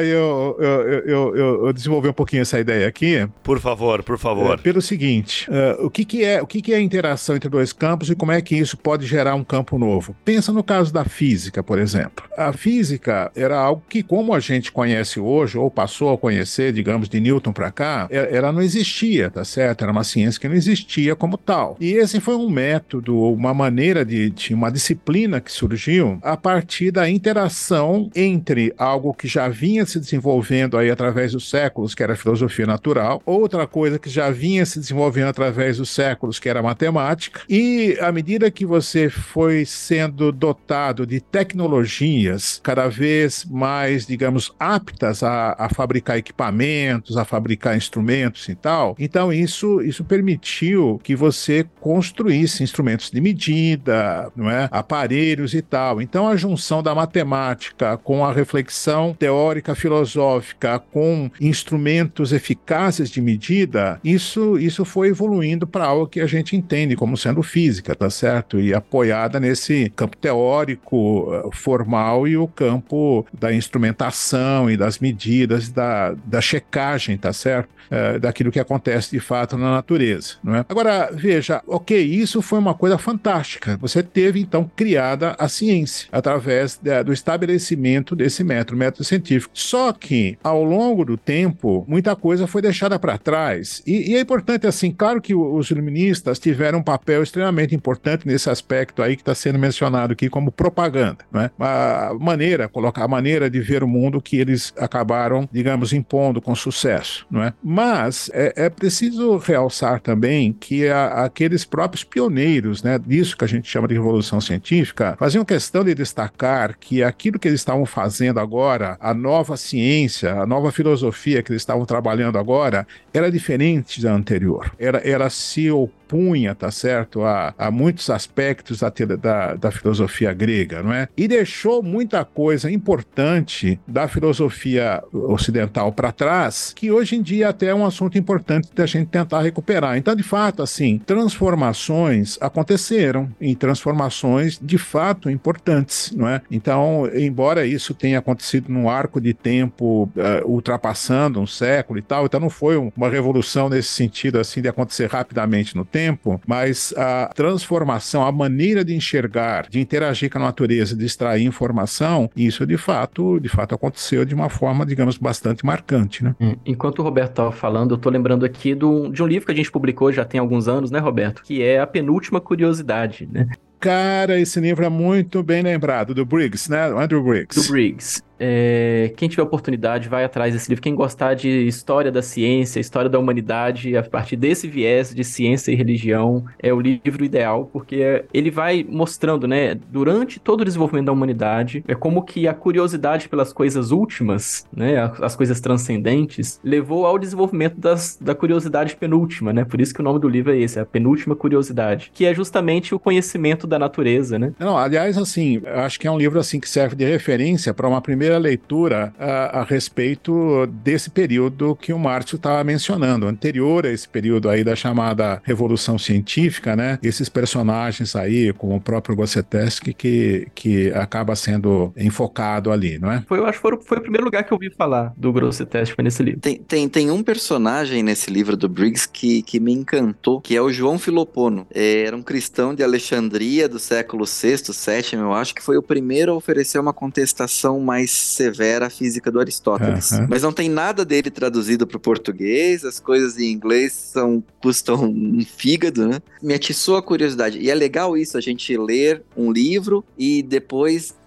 desenvolver um pouquinho essa ideia aqui. Por favor. Pelo seguinte, o que é a interação entre dois campos e como é que isso pode gerar um campo novo? Pensa no caso da física, por exemplo. A física era algo que, como a gente conhece hoje, ou passou a conhecer, digamos, de Newton para cá, ela não existia, tá certo? Era uma ciência que não existia como tal. E esse foi um método, uma maneira de uma disciplina que surgiu a partir da interação entre algo que já vinha se desenvolvendo aí através dos séculos, que era a filosofia natural, outra coisa que já vinha se desenvolvendo através dos séculos, que era a matemática, e à medida que você foi sendo dotado de tecnologias cada vez mais, digamos, aptas a fabricar equipamentos, a fabricar instrumentos e tal, então isso permitiu que você construísse instrumentos de medida, não é? Aparelhos e tal. Então a junção da matemática com a reflexão teórica filosófica com instrumentos eficazes de medida, isso foi evoluindo para algo que a gente entende como sendo física, tá certo? E apoiada nesse campo teórico formal e o campo da instrumentação e das medidas, da checagem, tá certo? Daquilo que acontece de fato na natureza, não é? Agora, veja, ok, isso foi uma coisa fantástica. Você teve, então, criada a ciência através do estabelecimento desse método científico. Só que, ao longo do tempo, muita coisa foi deixada para trás. E é importante, assim, claro que os iluministas tiveram um papel extremamente importante nesse aspecto aí que está sendo mencionado aqui como propaganda, não é? A maneira de ver o mundo que eles acabaram, digamos, impondo com sucesso, não é? Mas é preciso realçar também que aqueles próprios pioneiros, né, disso que a gente chama de revolução científica, faziam questão de destacar que aquilo que eles estavam fazendo agora, a nova ciência, a nova filosofia que eles estavam trabalhando agora, era diferente da anterior. Ela se opunha, tá certo, a muitos aspectos da filosofia grega, não é? E deixou muita coisa importante da filosofia ocidental para trás, que hoje em dia até é um assunto importante da gente tentar recuperar. Então, de fato, assim, transformações aconteceram, e transformações de fato importantes, não é? Então, embora isso tenha acontecido num arco de tempo ultrapassando um século e tal, então não foi uma revolução nesse sentido, assim, de acontecer rapidamente no tempo, mas a transformação, a maneira de enxergar, de interagir com a natureza, de extrair informação, isso de fato aconteceu de uma forma, digamos, bastante marcante, né? Enquanto o Roberto estava falando, eu tô lembrando aqui de um livro que a gente publicou já tem alguns anos, né, Roberto? Que é A Penúltima Curiosidade, né? Cara, esse livro é muito bem lembrado, do Briggs, né? Andrew Briggs. Do Briggs. Quem tiver oportunidade, vai atrás desse livro. Quem gostar de história da ciência, história da humanidade, a partir desse viés de ciência e religião, é o livro ideal, porque ele vai mostrando, né, durante todo o desenvolvimento da humanidade, como que a curiosidade pelas coisas últimas, né, as coisas transcendentes, levou ao desenvolvimento da curiosidade penúltima, né? Por isso que o nome do livro é esse, A Penúltima Curiosidade, que é justamente o conhecimento da natureza, né? Não, aliás, assim, eu acho que é um livro assim que serve de referência para uma primeira leitura a respeito desse período que o Márcio estava mencionando, anterior a esse período aí da chamada Revolução Científica, né? Esses personagens aí, como o próprio Grosseteste, que acaba sendo enfocado ali, não é? Eu acho que foi o primeiro lugar que eu ouvi falar do Grosseteste, foi nesse livro. Tem um personagem nesse livro do Briggs que me encantou, que é o João Filopono. Era um cristão de Alexandria do século VI, VII, eu acho que foi o primeiro a oferecer uma contestação mais severa à física do Aristóteles. Mas não tem nada dele traduzido para o português, as coisas em inglês custam um fígado, né? Me atiçou a curiosidade. E é legal isso, a gente ler um livro e depois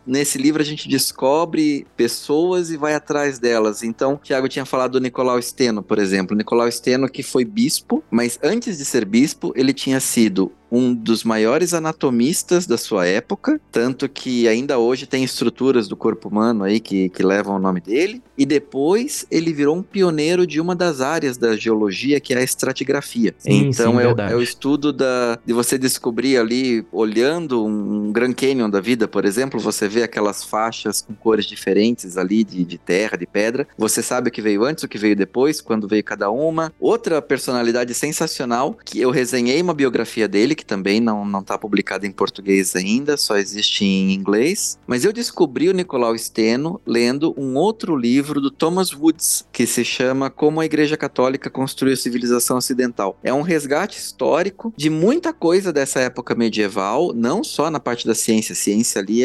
nesse livro a gente descobre pessoas e vai atrás delas. Então, o Thiago tinha falado do Nicolau Steno, por exemplo. Nicolau Steno que foi bispo, mas antes de ser bispo, ele tinha sido um dos maiores anatomistas da sua época, tanto que ainda hoje tem estruturas do corpo humano aí que levam o nome dele, e depois ele virou um pioneiro de uma das áreas da geologia, que é a estratigrafia. Então sim, é o estudo de você descobrir ali, olhando um Grand Canyon da vida, por exemplo, você vê aquelas faixas com cores diferentes ali, de terra, de pedra, você sabe o que veio antes, o que veio depois, quando veio cada uma. Outra personalidade sensacional, que eu resenhei uma biografia dele, que também não está publicada em português ainda, só existe em inglês. Mas eu descobri o Nicolau Steno lendo um outro livro do Thomas Woods, que se chama Como a Igreja Católica Construiu a Civilização Ocidental. É um resgate histórico de muita coisa dessa época medieval, não só na parte da ciência. A ciência ali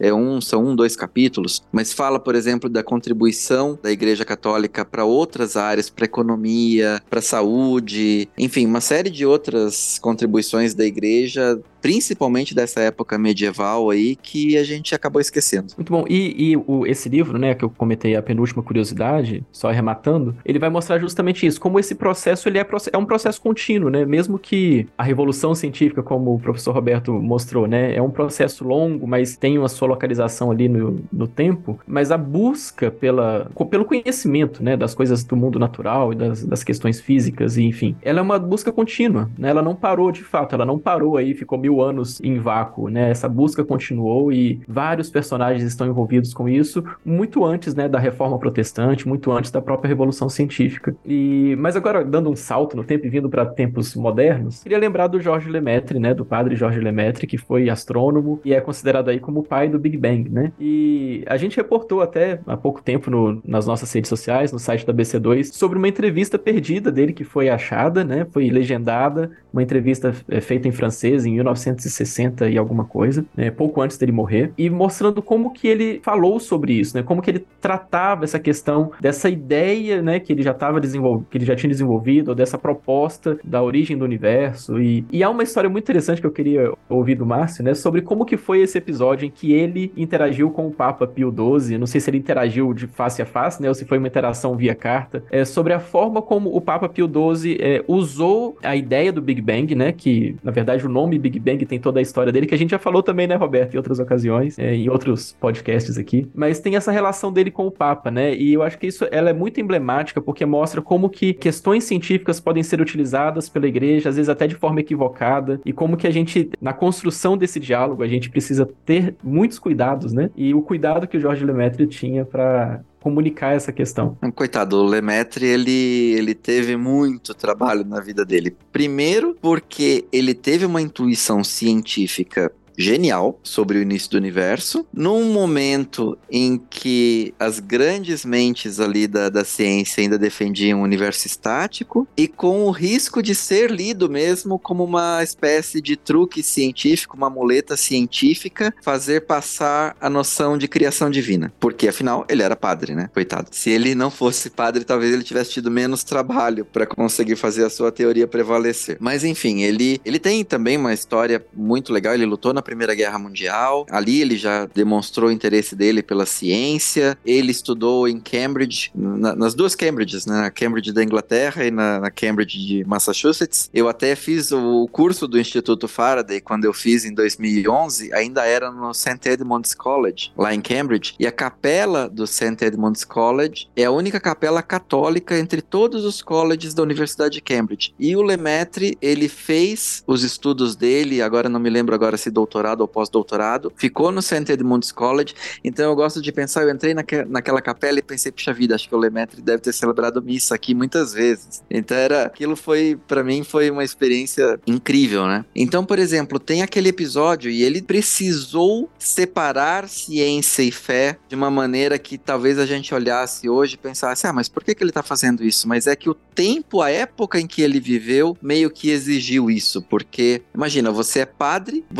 são 2 capítulos, mas fala, por exemplo, da contribuição da Igreja Católica para outras áreas, para economia, para saúde, enfim, uma série de outras contribuições da igreja, principalmente dessa época medieval aí, que a gente acabou esquecendo. Muito bom. Esse livro, né, que eu comentei, a penúltima curiosidade, só arrematando, ele vai mostrar justamente isso, como esse processo, ele é um processo contínuo, né, mesmo que a revolução científica, como o professor Roberto mostrou, né, é um processo longo, mas tem uma sua localização ali no tempo, mas a busca pelo conhecimento, né, das coisas do mundo natural e das questões físicas, e enfim, ela é uma busca contínua, né, ela não parou de fato, ela não parou aí, ficou 1000 anos em vácuo, né? Essa busca continuou e vários personagens estão envolvidos com isso muito antes, né, da Reforma Protestante, muito antes da própria Revolução Científica. Mas agora, dando um salto no tempo e vindo para tempos modernos, queria lembrar do Georges Lemaitre, né, do padre Georges Lemaitre, que foi astrônomo e é considerado aí como o pai do Big Bang, né? E a gente reportou até há pouco tempo nas nossas redes sociais, no site da BC2, sobre uma entrevista perdida dele que foi achada, né? Foi legendada, uma entrevista feita em francês em 1960 e alguma coisa, né, pouco antes dele morrer, e mostrando como que ele falou sobre isso, né, como que ele tratava essa questão dessa ideia, né, que ele já tinha desenvolvido, ou dessa proposta da origem do universo, e há uma história muito interessante que eu queria ouvir do Márcio, né, sobre como que foi esse episódio em que ele interagiu com o Papa Pio XII, não sei se ele interagiu de face a face, né, ou se foi uma interação via carta, sobre a forma como o Papa Pio XII usou a ideia do Big Bang, né, que na verdade o nome Big Bang tem toda a história dele, que a gente já falou também, né, Roberto, em outras ocasiões, em outros podcasts aqui, mas tem essa relação dele com o Papa, né, e eu acho que ela é muito emblemática, porque mostra como que questões científicas podem ser utilizadas pela igreja, às vezes até de forma equivocada, e como que a gente, na construção desse diálogo, a gente precisa ter muitos cuidados, né, e o cuidado que o Georges Lemaitre tinha para comunicar essa questão. Coitado, o Lemaitre, ele teve muito trabalho na vida dele. Primeiro, porque ele teve uma intuição científica genial sobre o início do universo, num momento em que as grandes mentes ali da ciência ainda defendiam o universo estático, e com o risco de ser lido mesmo como uma espécie de truque científico, uma muleta científica, fazer passar a noção de criação divina, porque afinal ele era padre, né? Coitado. Se ele não fosse padre, talvez ele tivesse tido menos trabalho para conseguir fazer a sua teoria prevalecer. Mas enfim, ele tem também uma história muito legal, ele lutou na Primeira Guerra Mundial, ali ele já demonstrou o interesse dele pela ciência, ele estudou em Cambridge, nas duas Cambridges, né, na Cambridge da Inglaterra e na Cambridge de Massachusetts. Eu até fiz o curso do Instituto Faraday, quando eu fiz em 2011, ainda era no St. Edmund's College, lá em Cambridge, e a capela do St. Edmund's College é a única capela católica entre todos os colleges da Universidade de Cambridge. E o Lemaitre, ele fez os estudos dele, agora não me lembro agora se doutorado ou pós-doutorado, ficou no St. Edmund's College, então eu gosto de pensar, eu entrei naquela capela e pensei, puxa vida, acho que o Lemaitre deve ter celebrado missa aqui muitas vezes. Então aquilo pra mim foi uma experiência incrível, né? Então, por exemplo, tem aquele episódio e ele precisou separar ciência e fé de uma maneira que talvez a gente olhasse hoje e pensasse, mas por que ele tá fazendo isso? Mas é que o tempo, a época em que ele viveu, meio que exigiu isso, porque, imagina, você é padre, você tem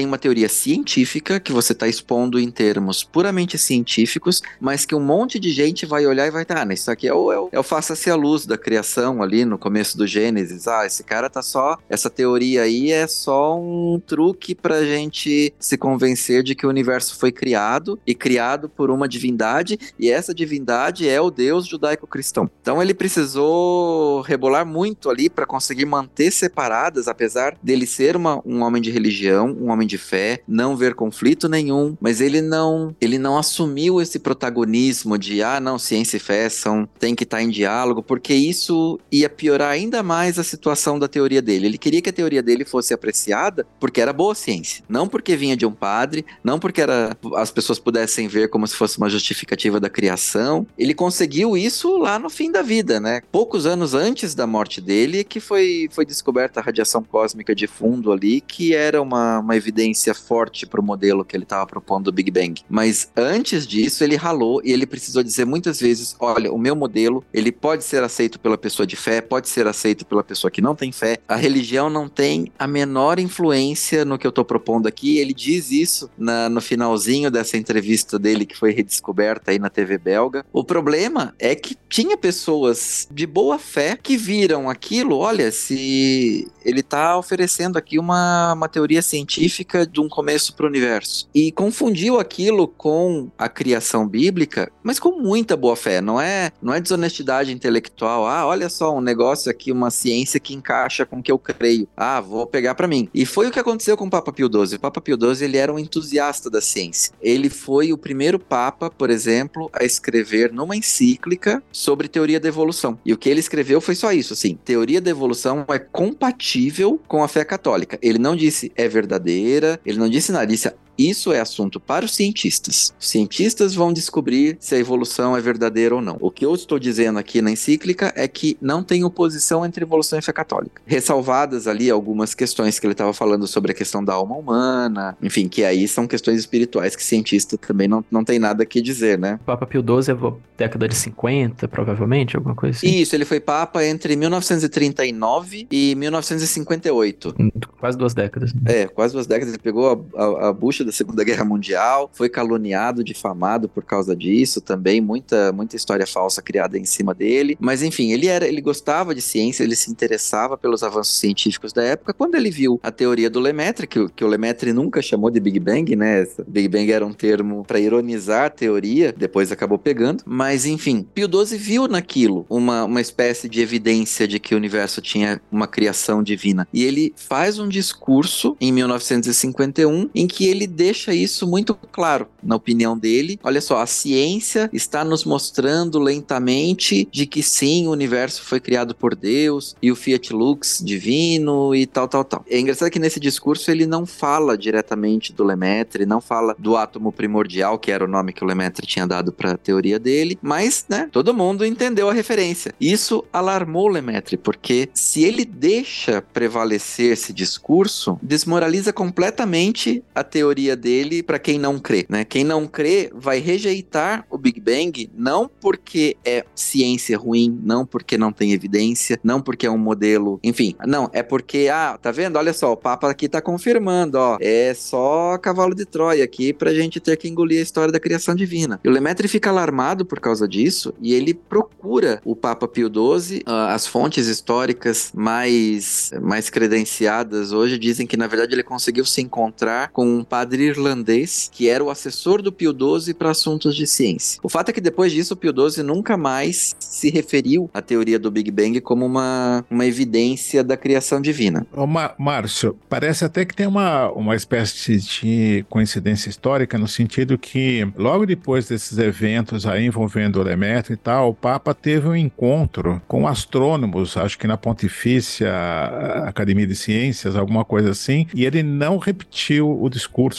uma teoria científica que você está expondo em termos puramente científicos, mas que um monte de gente vai olhar e vai estar, isso aqui é o faça-se a luz da criação ali no começo do Gênesis. Esse cara tá só, essa teoria aí é só um truque pra gente se convencer de que o universo foi criado e criado por uma divindade, e essa divindade é o Deus judaico-cristão. Então ele precisou rebolar muito ali para conseguir manter separadas, apesar dele ser um homem de religião, um homem de fé, não ver conflito nenhum, mas ele não assumiu esse protagonismo de, não, ciência e fé tem que estar em diálogo, porque isso ia piorar ainda mais a situação da teoria dele. Ele queria que a teoria dele fosse apreciada porque era boa ciência, não porque vinha de um padre, não porque as pessoas pudessem ver como se fosse uma justificativa da criação. Ele conseguiu isso lá no fim da vida, né? Poucos anos antes da morte dele que foi descoberta a radiação cósmica de fundo ali, que era uma evidência forte para o modelo que ele estava propondo do Big Bang. Mas antes disso ele ralou e ele precisou dizer muitas vezes, olha, o meu modelo, ele pode ser aceito pela pessoa de fé, pode ser aceito pela pessoa que não tem fé, a religião não tem a menor influência no que eu estou propondo aqui. Ele diz isso no finalzinho dessa entrevista dele que foi redescoberta aí na TV belga. O problema é que tinha pessoas de boa fé que viram aquilo, olha, se ele está oferecendo aqui uma teoria científica de um começo para o universo, e confundiu aquilo com a criação bíblica, mas com muita boa fé, não é desonestidade intelectual, olha só, um negócio aqui, uma ciência que encaixa com o que eu creio, vou pegar para mim. E foi o que aconteceu com o Papa Pio XII. O Papa Pio XII, ele era um entusiasta da ciência. Ele foi o primeiro papa, por exemplo, a escrever numa encíclica sobre teoria da evolução. E o que ele escreveu foi só isso, assim, teoria da evolução é compatível com a fé católica. Ele não disse é verdadeira, ele não disse nada, disse isso é assunto para os cientistas. Os cientistas vão descobrir se a evolução é verdadeira ou não. O que eu estou dizendo aqui na encíclica é que não tem oposição entre evolução e fé católica. Ressalvadas ali algumas questões que ele estava falando sobre a questão da alma humana, enfim, que aí são questões espirituais que cientista também não tem nada que dizer, né? O Papa Pio XII é década de 50, provavelmente, alguma coisa assim? Isso, ele foi papa entre 1939 e 1958. Quase 2 décadas. Né? Quase 2 décadas. Ele pegou a bucha da Segunda Guerra Mundial, foi caluniado, difamado por causa disso, também muita história falsa criada em cima dele, mas enfim, ele gostava de ciência, ele se interessava pelos avanços científicos da época. Quando ele viu a teoria do Lemaitre, que o Lemaitre nunca chamou de Big Bang, né, Big Bang era um termo para ironizar a teoria, depois acabou pegando, mas enfim, Pio XII viu naquilo uma espécie de evidência de que o universo tinha uma criação divina, e ele faz um discurso em 1951 em que ele deixa isso muito claro, na opinião dele. Olha só, a ciência está nos mostrando lentamente de que sim, o universo foi criado por Deus, e o Fiat Lux divino, e tal. É engraçado que nesse discurso ele não fala diretamente do Lemaitre, não fala do átomo primordial, que era o nome que o Lemaitre tinha dado para a teoria dele, mas, né, todo mundo entendeu a referência. Isso alarmou o Lemaitre, porque se ele deixa prevalecer esse discurso, desmoraliza completamente a teoria dele para quem não crê, né? Quem não crê vai rejeitar o Big Bang, não porque é ciência ruim, não porque não tem evidência, não porque é um modelo, enfim, não, é porque, tá vendo? Olha só, o Papa aqui tá confirmando, é só cavalo de Troia aqui pra gente ter que engolir a história da criação divina. E o Lemaitre fica alarmado por causa disso, e ele procura o Papa Pio XII, as fontes históricas mais credenciadas hoje dizem que, na verdade, ele conseguiu se encontrar com um padre irlandês, que era o assessor do Pio XII para assuntos de ciência. O fato é que depois disso, o Pio XII nunca mais se referiu à teoria do Big Bang como uma evidência da criação divina. Márcio, parece até que tem uma espécie de coincidência histórica, no sentido que logo depois desses eventos aí envolvendo o Lemaitre e tal, o Papa teve um encontro com astrônomos, acho que na Pontifícia Academia de Ciências, alguma coisa assim, e ele não repetiu o discurso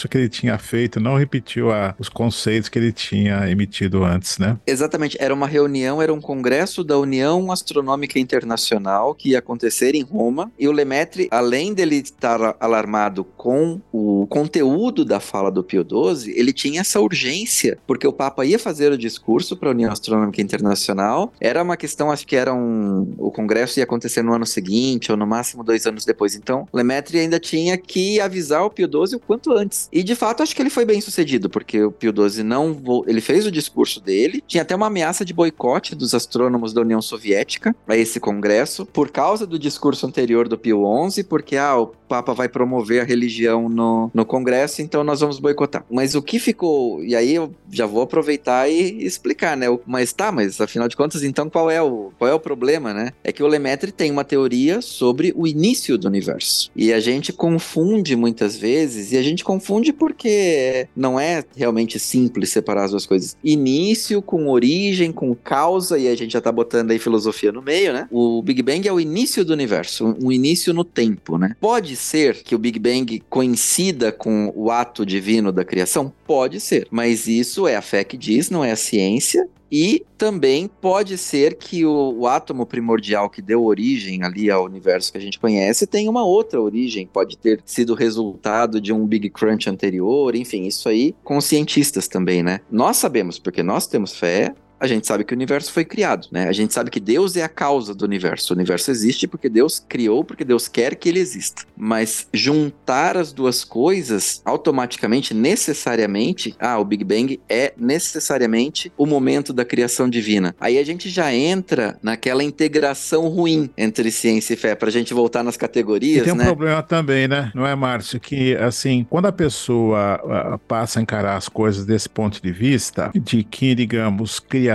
discurso que ele tinha feito não repetiu os conceitos que ele tinha emitido antes, né? Exatamente, era uma reunião, era um congresso da União Astronômica Internacional que ia acontecer em Roma, e o Lemaitre, além dele estar alarmado com o conteúdo da fala do Pio XII, ele tinha essa urgência, porque o Papa ia fazer o discurso para a União Astronômica Internacional, era uma questão, acho que o congresso ia acontecer no ano seguinte, ou no máximo 2 anos depois, então Lemaitre ainda tinha que avisar o Pio XII o quanto antes, e de fato acho que ele foi bem sucedido, porque o Pio XII ele fez o discurso dele, tinha até uma ameaça de boicote dos astrônomos da União Soviética a esse congresso, por causa do discurso anterior do Pio XI, porque o Papa vai promover a religião no congresso, então nós vamos boicotar. Mas o que ficou, e aí eu já vou aproveitar e explicar, né? Mas afinal de contas, então qual é o problema, né? É que o Lemaitre tem uma teoria sobre o início do universo. E a gente confunde muitas vezes, e a gente confunde porque não é realmente simples separar as duas coisas. Início com origem, com causa, e a gente já tá botando aí filosofia no meio, né? O Big Bang é o início do universo, um início no tempo, né? Pode ser que o Big Bang coincida com o ato divino da criação? Pode ser, mas isso é a fé que diz, não é a ciência. E também pode ser que o átomo primordial que deu origem ali ao universo que a gente conhece tenha uma outra origem, pode ter sido resultado de um Big Crunch anterior, enfim, isso aí com os cientistas também, né? Nós sabemos, porque nós temos fé, a gente sabe que o universo foi criado, né? A gente sabe que Deus é a causa do universo. O universo existe porque Deus criou, porque Deus quer que ele exista. Mas juntar as duas coisas, automaticamente, necessariamente, o Big Bang é necessariamente o momento da criação divina. Aí a gente já entra naquela integração ruim entre ciência e fé, pra gente voltar nas categorias, e tem um né? problema também, né? Não é, Márcio? Que, assim, quando a pessoa passa a encarar as coisas desse ponto de vista, de que, digamos, criação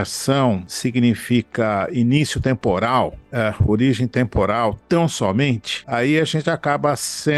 significa início temporal, origem temporal, tão somente, aí a gente acaba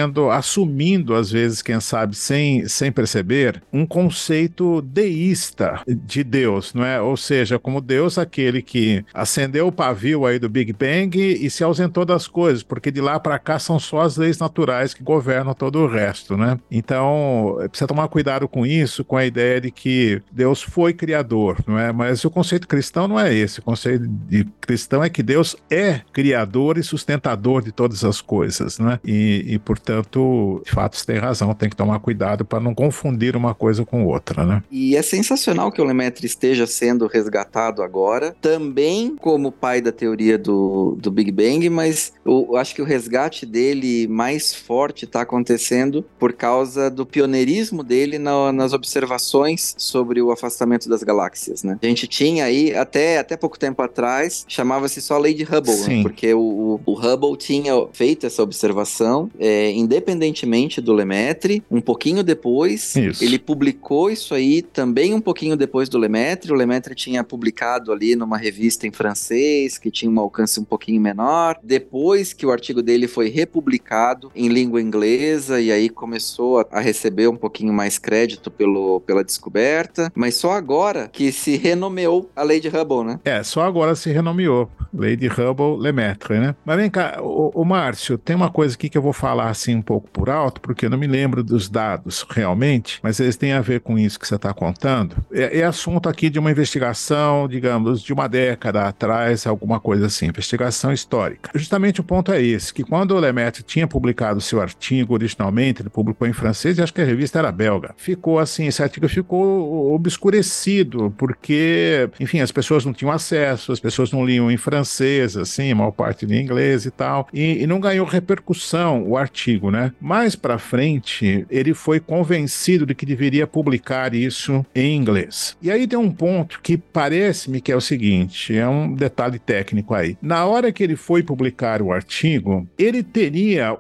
assumindo, às vezes, quem sabe, sem perceber, um conceito deísta de Deus, não é? Ou seja, como Deus, aquele que acendeu o pavio aí do Big Bang e se ausentou das coisas, porque de lá para cá são só as leis naturais que governam todo o resto, né? Então, precisa tomar cuidado com isso, com a ideia de que Deus foi criador, não é? Mas o conceito cristão não é esse. O conceito de cristão é que Deus é criador e sustentador de todas as coisas, né? E portanto, de fato, você tem razão, tem que tomar cuidado para não confundir uma coisa com outra, né? E é sensacional que o Lemaitre esteja sendo resgatado agora, também como pai da teoria do Big Bang, mas eu acho que o resgate dele mais forte está acontecendo por causa do pioneirismo dele nas observações sobre o afastamento das galáxias, né? A gente tinha aí, até pouco tempo atrás, chamava-se só Lei de Hubble, né? Porque o Hubble tinha feito essa observação, independentemente do Lemaitre. Um pouquinho depois, ele publicou isso aí, também um pouquinho depois do Lemaitre. O Lemaitre tinha publicado ali numa revista em francês, que tinha um alcance um pouquinho menor. Depois que o artigo dele foi republicado em língua inglesa, e aí começou a receber um pouquinho mais crédito pela descoberta, mas só agora que se renomeou a Lei de Hubble, né? Só agora se renomeou. Lei de Hubble-Lemaitre, né? Mas vem cá, o Márcio, tem uma coisa aqui que eu vou falar assim um pouco por alto, porque eu não me lembro dos dados realmente, mas eles têm a ver com isso que você está contando. É assunto aqui de uma investigação, digamos, de uma década atrás, alguma coisa assim, investigação histórica. Justamente o ponto é esse, que quando o Lemaitre tinha publicado seu artigo originalmente, ele publicou em francês e acho que a revista era belga. Ficou assim, esse artigo ficou obscurecido, porque, enfim, as pessoas não tinham acesso, as pessoas não liam em francês, assim, a maior parte lia em inglês e tal, e não ganhou repercussão o artigo, né? Mais pra frente, ele foi convencido de que deveria publicar isso em inglês. E aí tem um ponto que parece-me que é o seguinte, é um detalhe técnico aí. Na hora que ele foi publicar o artigo, ele teria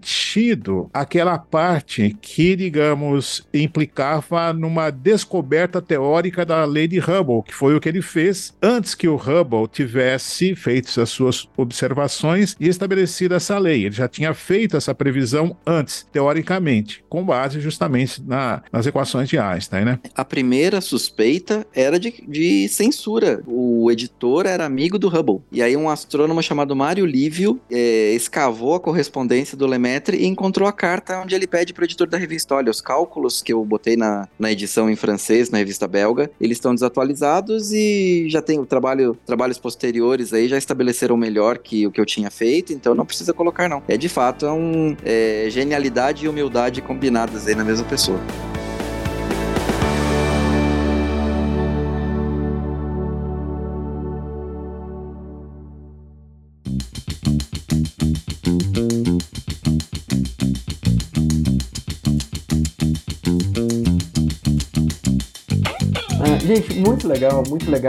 omitido aquela parte que, digamos, implicava numa descoberta teórica da lei de Hubble, que foi o que ele fez antes que o Hubble tivesse feito as suas observações e estabelecido essa lei. Ele já tinha feito essa previsão antes, teoricamente, com base justamente nas equações de Einstein, né? A primeira suspeita era de censura. O editor era amigo do Hubble. E aí um astrônomo chamado Mário Lívio escavou a correspondência do Lemaitre e encontrou a carta onde ele pede para o editor da revista: olha, os cálculos que eu botei na edição em francês, na revista belga, eles estão desatualizados e já tem trabalhos posteriores aí já estabeleceram melhor que o que eu tinha feito, então não precisa colocar não. De fato, genialidade e humildade combinadas aí na mesma pessoa. Gente, muito legal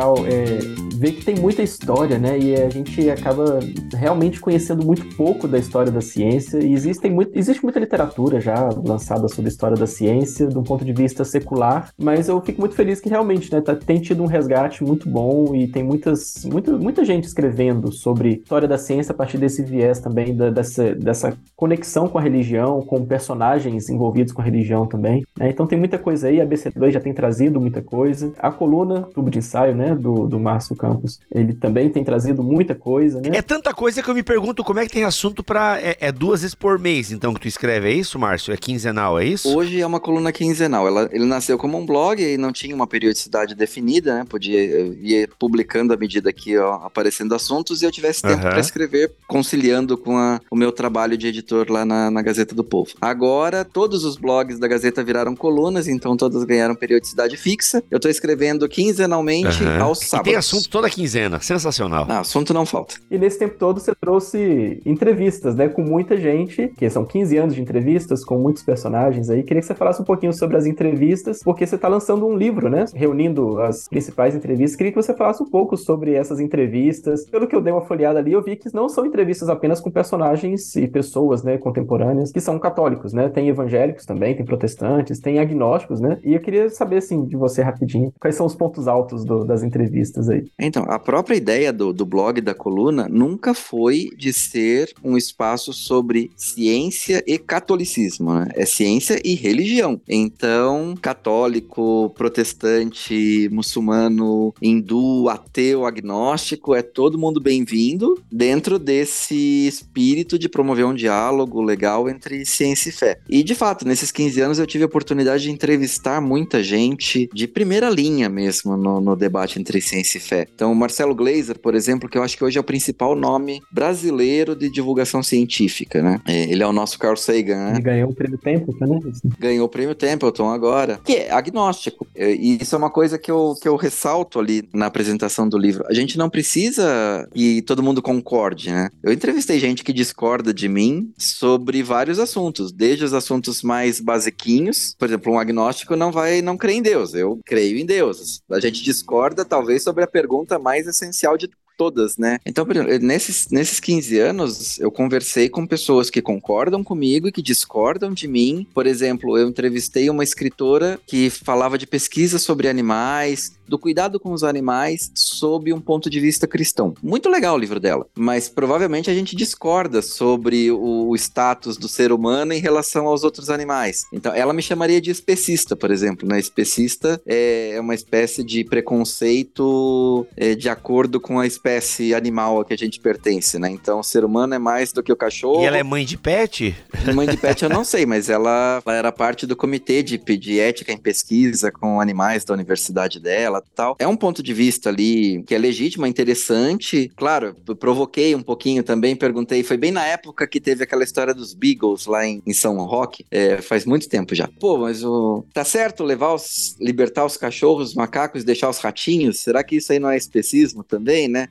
ver que tem muita história, né? E a gente acaba realmente conhecendo muito pouco da história da ciência. E existe muita literatura já lançada sobre a história da ciência, de um ponto de vista secular. Mas eu fico muito feliz que realmente, né, tem tido um resgate muito bom e tem muita gente escrevendo sobre a história da ciência a partir desse viés também, dessa conexão com a religião, com personagens envolvidos com a religião também, né? Então tem muita coisa aí, a BC2 já tem trazido muita coisa. A coluna Tubo de Ensaio, né, do Márcio Campos, ele também tem trazido muita coisa, né? É tanta coisa que eu me pergunto como é que tem assunto pra... É 2 vezes por mês, então, que tu escreve, é isso, Márcio? É quinzenal, é isso? Hoje é uma coluna quinzenal. Ele nasceu como um blog e não tinha uma periodicidade definida, né? Podia ir publicando à medida que iam aparecendo assuntos e eu tivesse tempo para escrever, conciliando com o meu trabalho de editor lá na Gazeta do Povo. Agora, todos os blogs da Gazeta viraram colunas, então todas ganharam periodicidade fixa. Eu tô escrevendo quinzenalmente aos sábados. E tem assunto toda quinzena, sensacional. Assunto não falta. E nesse tempo todo você trouxe entrevistas, né, com muita gente, que são 15 anos de entrevistas, com muitos personagens aí. Queria que você falasse um pouquinho sobre as entrevistas, porque você tá lançando um livro, né, reunindo as principais entrevistas. Queria que você falasse um pouco sobre essas entrevistas. Pelo que eu dei uma folheada ali, eu vi que não são entrevistas apenas com personagens e pessoas, né, contemporâneas, que são católicos, né, tem evangélicos também, tem protestantes, tem agnósticos, né, e eu queria saber, assim, de você rapidinho, quais são os pontos altos das entrevistas aí? Então, a própria ideia do blog, da coluna, nunca foi de ser um espaço sobre ciência e catolicismo, né? É ciência e religião. Então, católico, protestante, muçulmano, hindu, ateu, agnóstico, é todo mundo bem-vindo dentro desse espírito de promover um diálogo legal entre ciência e fé. E, de fato, nesses 15 anos eu tive a oportunidade de entrevistar muita gente de primeira linha mesmo no debate entre ciência e fé. Então, o Marcelo Gleiser, por exemplo, que eu acho que hoje é o principal nome brasileiro de divulgação científica, né? Ele é o nosso Carl Sagan, né? Ele ganhou o prêmio Templeton, né? Ganhou o prêmio Templeton agora, que é agnóstico. E isso é uma coisa que eu ressalto ali na apresentação do livro. A gente não precisa que todo mundo concorde, né? Eu entrevistei gente que discorda de mim sobre vários assuntos, desde os assuntos mais basiquinhos. Por exemplo, um agnóstico não crê em Deus. Eu creio em Deus. A gente discorda, talvez, sobre a pergunta mais essencial de todas, né? Então, por exemplo, nesses 15 anos, eu conversei com pessoas que concordam comigo e que discordam de mim. Por exemplo, eu entrevistei uma escritora que falava de pesquisa sobre animais, do cuidado com os animais sob um ponto de vista cristão. Muito legal o livro dela, mas provavelmente a gente discorda sobre o status do ser humano em relação aos outros animais. Então, ela me chamaria de especista, por exemplo, né? Especista é uma espécie de preconceito de acordo com a espécie animal a que a gente pertence, né? Então, o ser humano é mais do que o cachorro. E ela é mãe de pet? Mãe de pet eu não sei, mas ela era parte do comitê de ética em pesquisa com animais da universidade dela. Tal. É um ponto de vista ali que é legítimo, é interessante. Claro, eu provoquei um pouquinho também, perguntei, foi bem na época que teve aquela história dos Beagles lá em São Roque, faz muito tempo já. Pô, mas tá certo libertar os cachorros, os macacos, deixar os ratinhos? Será que isso aí não é especismo também, né?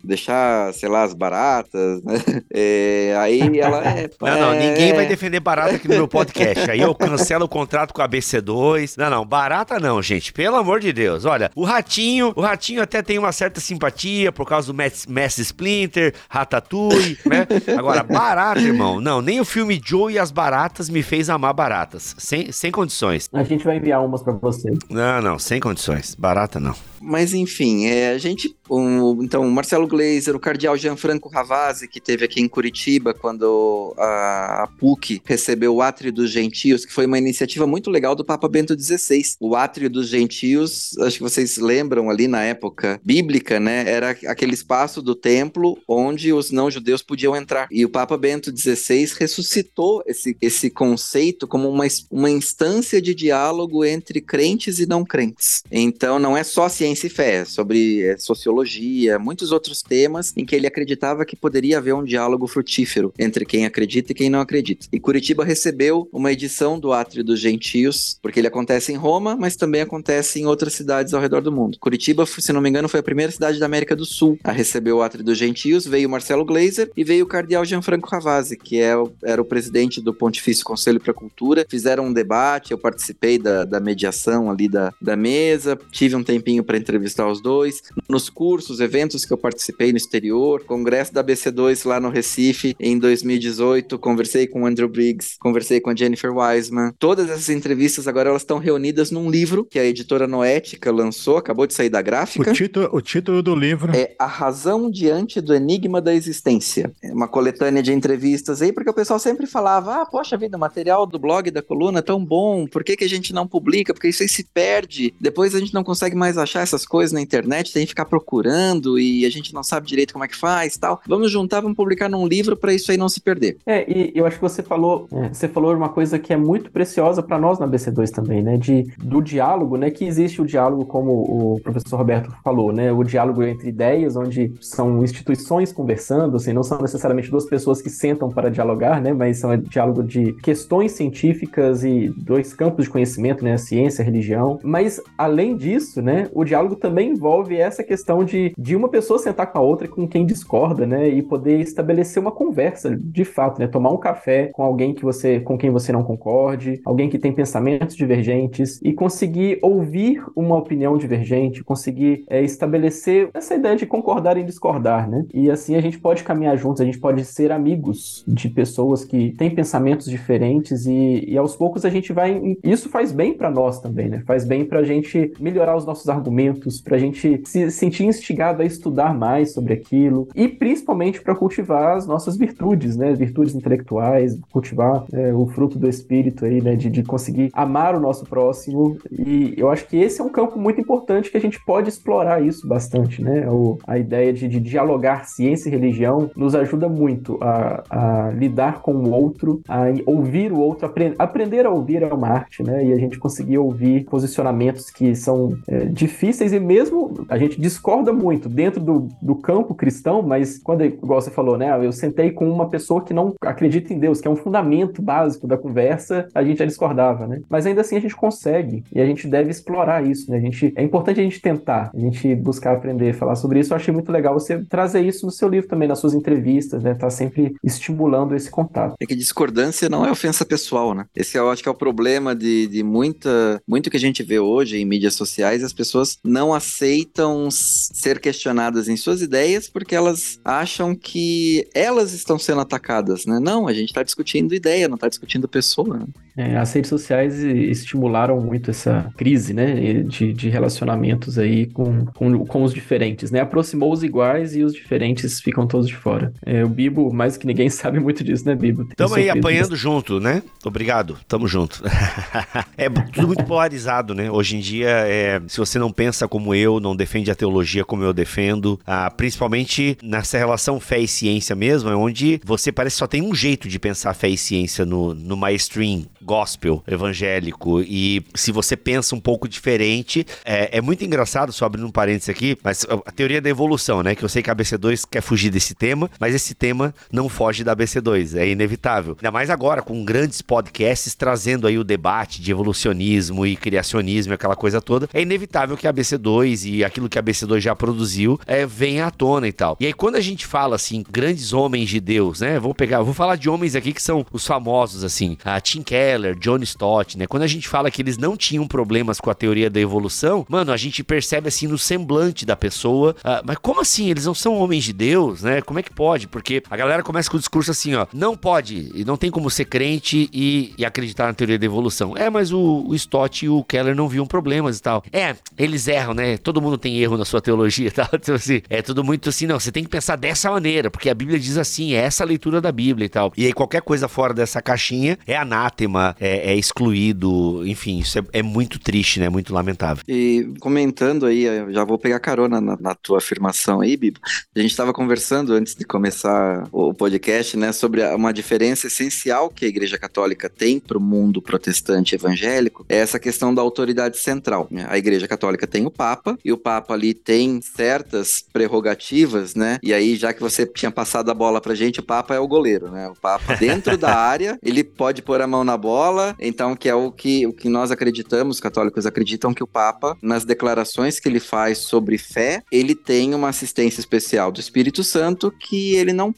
deixar, sei lá, as baratas, né? Aí ela Não, ninguém vai defender barata aqui no meu podcast. Aí eu cancelo o contrato com a ABC2. Não, barata não, gente. Pelo amor de Deus. Olha, o Ratinho até tem uma certa simpatia por causa do Mestre Splinter, Ratatouille, né? Agora, barata, irmão, não, nem o filme Joe e as Baratas me fez amar baratas. Sem condições. A gente vai enviar umas pra você. Não, sem condições. Barata não. Mas enfim, então o Marcelo Gleiser, o cardeal Gianfranco Ravasi, que teve aqui em Curitiba quando a PUC recebeu o Átrio dos Gentios, que foi uma iniciativa muito legal do Papa Bento XVI. O Átrio dos Gentios, acho que vocês lembram ali na época bíblica, né? Era aquele espaço do templo onde os não-judeus podiam entrar. E o Papa Bento XVI ressuscitou esse conceito como uma instância de diálogo entre crentes e não crentes. Então não é só ciência e fé, sobre sociologia, muitos outros temas em que ele acreditava que poderia haver um diálogo frutífero entre quem acredita e quem não acredita. E Curitiba recebeu uma edição do Átrio dos Gentios, porque ele acontece em Roma, mas também acontece em outras cidades ao redor do mundo. Curitiba, se não me engano, foi a primeira cidade da América do Sul a receber o Átrio dos Gentios. Veio o Marcelo Gleiser e veio o cardeal Gianfranco Ravasi, que era o presidente do Pontifício Conselho para a Cultura. Fizeram um debate, eu participei da mediação ali da mesa, tive um tempinho para entrevistar os dois. Nos cursos, eventos que eu participei no exterior, congresso da ABC2 lá no Recife, em 2018, conversei com o Andrew Briggs, conversei com a Jennifer Wiseman. Todas essas entrevistas agora elas estão reunidas num livro que a editora Noética lançou, acabou de sair da gráfica. O título do livro é A Razão Diante do Enigma da Existência. É uma coletânea de entrevistas aí, porque o pessoal sempre falava, poxa vida, o material do blog, da coluna é tão bom, por que a gente não publica? Porque isso aí se perde, depois a gente não consegue mais achar essas coisas na internet, tem que ficar procurando e a gente não sabe direito como é que faz e tal. Vamos juntar, vamos publicar num livro para isso aí não se perder. E eu acho que você falou uma coisa que é muito preciosa para nós na ABC2 também, né? Do diálogo, né? Que existe o diálogo, como o professor Roberto falou, né? O diálogo entre ideias, onde são instituições conversando, assim, não são necessariamente duas pessoas que sentam para dialogar, né? Mas são diálogo de questões científicas e dois campos de conhecimento, né? A ciência, a religião. Mas, além disso, né? O diálogo também envolve essa questão de uma pessoa sentar com a outra com quem discorda, né? E poder estabelecer uma conversa, de fato, né? Tomar um café com alguém com quem você não concorde, alguém que tem pensamentos divergentes e conseguir ouvir uma opinião divergente, conseguir estabelecer essa ideia de concordar em discordar, né? E assim a gente pode caminhar juntos, a gente pode ser amigos de pessoas que têm pensamentos diferentes e aos poucos a gente vai... Isso faz bem pra nós também, né? Faz bem pra gente melhorar os nossos argumentos, pra gente se sentir instigado a estudar mais sobre aquilo e principalmente para cultivar as nossas virtudes, né? Virtudes intelectuais, cultivar o fruto do espírito aí, né? De conseguir amar o nosso próximo. E eu acho que esse é um campo muito importante que a gente pode explorar isso bastante, né? A ideia de dialogar ciência e religião nos ajuda muito a lidar com o outro, a ouvir o outro, aprender a ouvir é uma arte, né? E a gente conseguir ouvir posicionamentos que são difíceis e mesmo a gente discorda muito dentro do campo cristão, mas quando, igual você falou, né? Eu sentei com uma pessoa que não acredita em Deus, que é um fundamento básico da conversa, a gente já discordava, né? Mas ainda assim a gente consegue e a gente deve explorar isso, né? É importante a gente tentar, a gente buscar aprender, falar sobre isso. Eu achei muito legal você trazer isso no seu livro também, nas suas entrevistas, né? Tá sempre estimulando esse contato. É que discordância não é ofensa pessoal, né? Esse eu acho que é o problema de muito que a gente vê hoje em mídias sociais, as pessoas não aceitam ser questionadas em suas ideias porque elas acham que elas estão sendo atacadas, né? Não, a gente tá discutindo ideia, não tá discutindo pessoa, né? As redes sociais estimularam muito essa crise, né, de relacionamentos aí com os diferentes, né, aproximou os iguais e os diferentes ficam todos de fora. O Bibo, mais que ninguém sabe muito disso, né, Bibo? Tamo aí apanhando junto, né? Obrigado, tamo junto. É tudo muito polarizado, né? Hoje em dia, se você não pensa como eu, não defende a teologia como eu defendo, principalmente nessa relação fé e ciência mesmo, é onde você parece que só tem um jeito de pensar fé e ciência no mainstream gospel evangélico, e se você pensa um pouco diferente, é muito engraçado, só abrindo um parênteses aqui, mas a teoria da evolução, né, que eu sei que a ABC2 quer fugir desse tema, mas esse tema não foge da ABC2, é inevitável. Ainda mais agora, com grandes podcasts trazendo aí o debate de evolucionismo e criacionismo, aquela coisa toda, é inevitável que a ABC2 e aquilo que a ABC2 já produziu venha à tona e tal. E aí quando a gente fala, assim, grandes homens de Deus, né, vou falar de homens aqui que são os famosos, assim, a Tim Keller, John Stott, né, quando a gente fala que eles não tinham problemas com a teoria da evolução, mano, a gente percebe, assim, no semblante da pessoa, mas como assim? Eles não são homens de Deus, né? Como é que pode? Porque a galera começa com o discurso assim, ó, não pode, e não tem como ser crente e acreditar na teoria da evolução. Mas o Stott e o Keller não viam problemas e tal. Eles erram, né? Todo mundo tem erro na sua teologia e tal. Então, assim, é tudo muito assim, não, você tem que pensar dessa maneira, porque a Bíblia diz assim, é essa a leitura da Bíblia e tal. E aí qualquer coisa fora dessa caixinha é anátema, é excluído, enfim, isso é muito triste, né? Muito lamentável. E comentando aí, eu já vou pegar carona na tua afirmação aí, Bibo. A gente estava conversando antes de começar o podcast, né, sobre uma diferença essencial que a Igreja Católica tem para o mundo protestante evangélico, é essa questão da autoridade central. A Igreja Católica tem o Papa, e o Papa ali tem certas prerrogativas, né, e aí já que você tinha passado a bola pra gente, o Papa é o goleiro, né, o Papa dentro da área, ele pode pôr a mão na bola, então que é o que nós acreditamos, os católicos acreditam que o Papa, nas declarações que ele faz sobre fé, ele tem uma assistência especial do Espírito Santo que ele não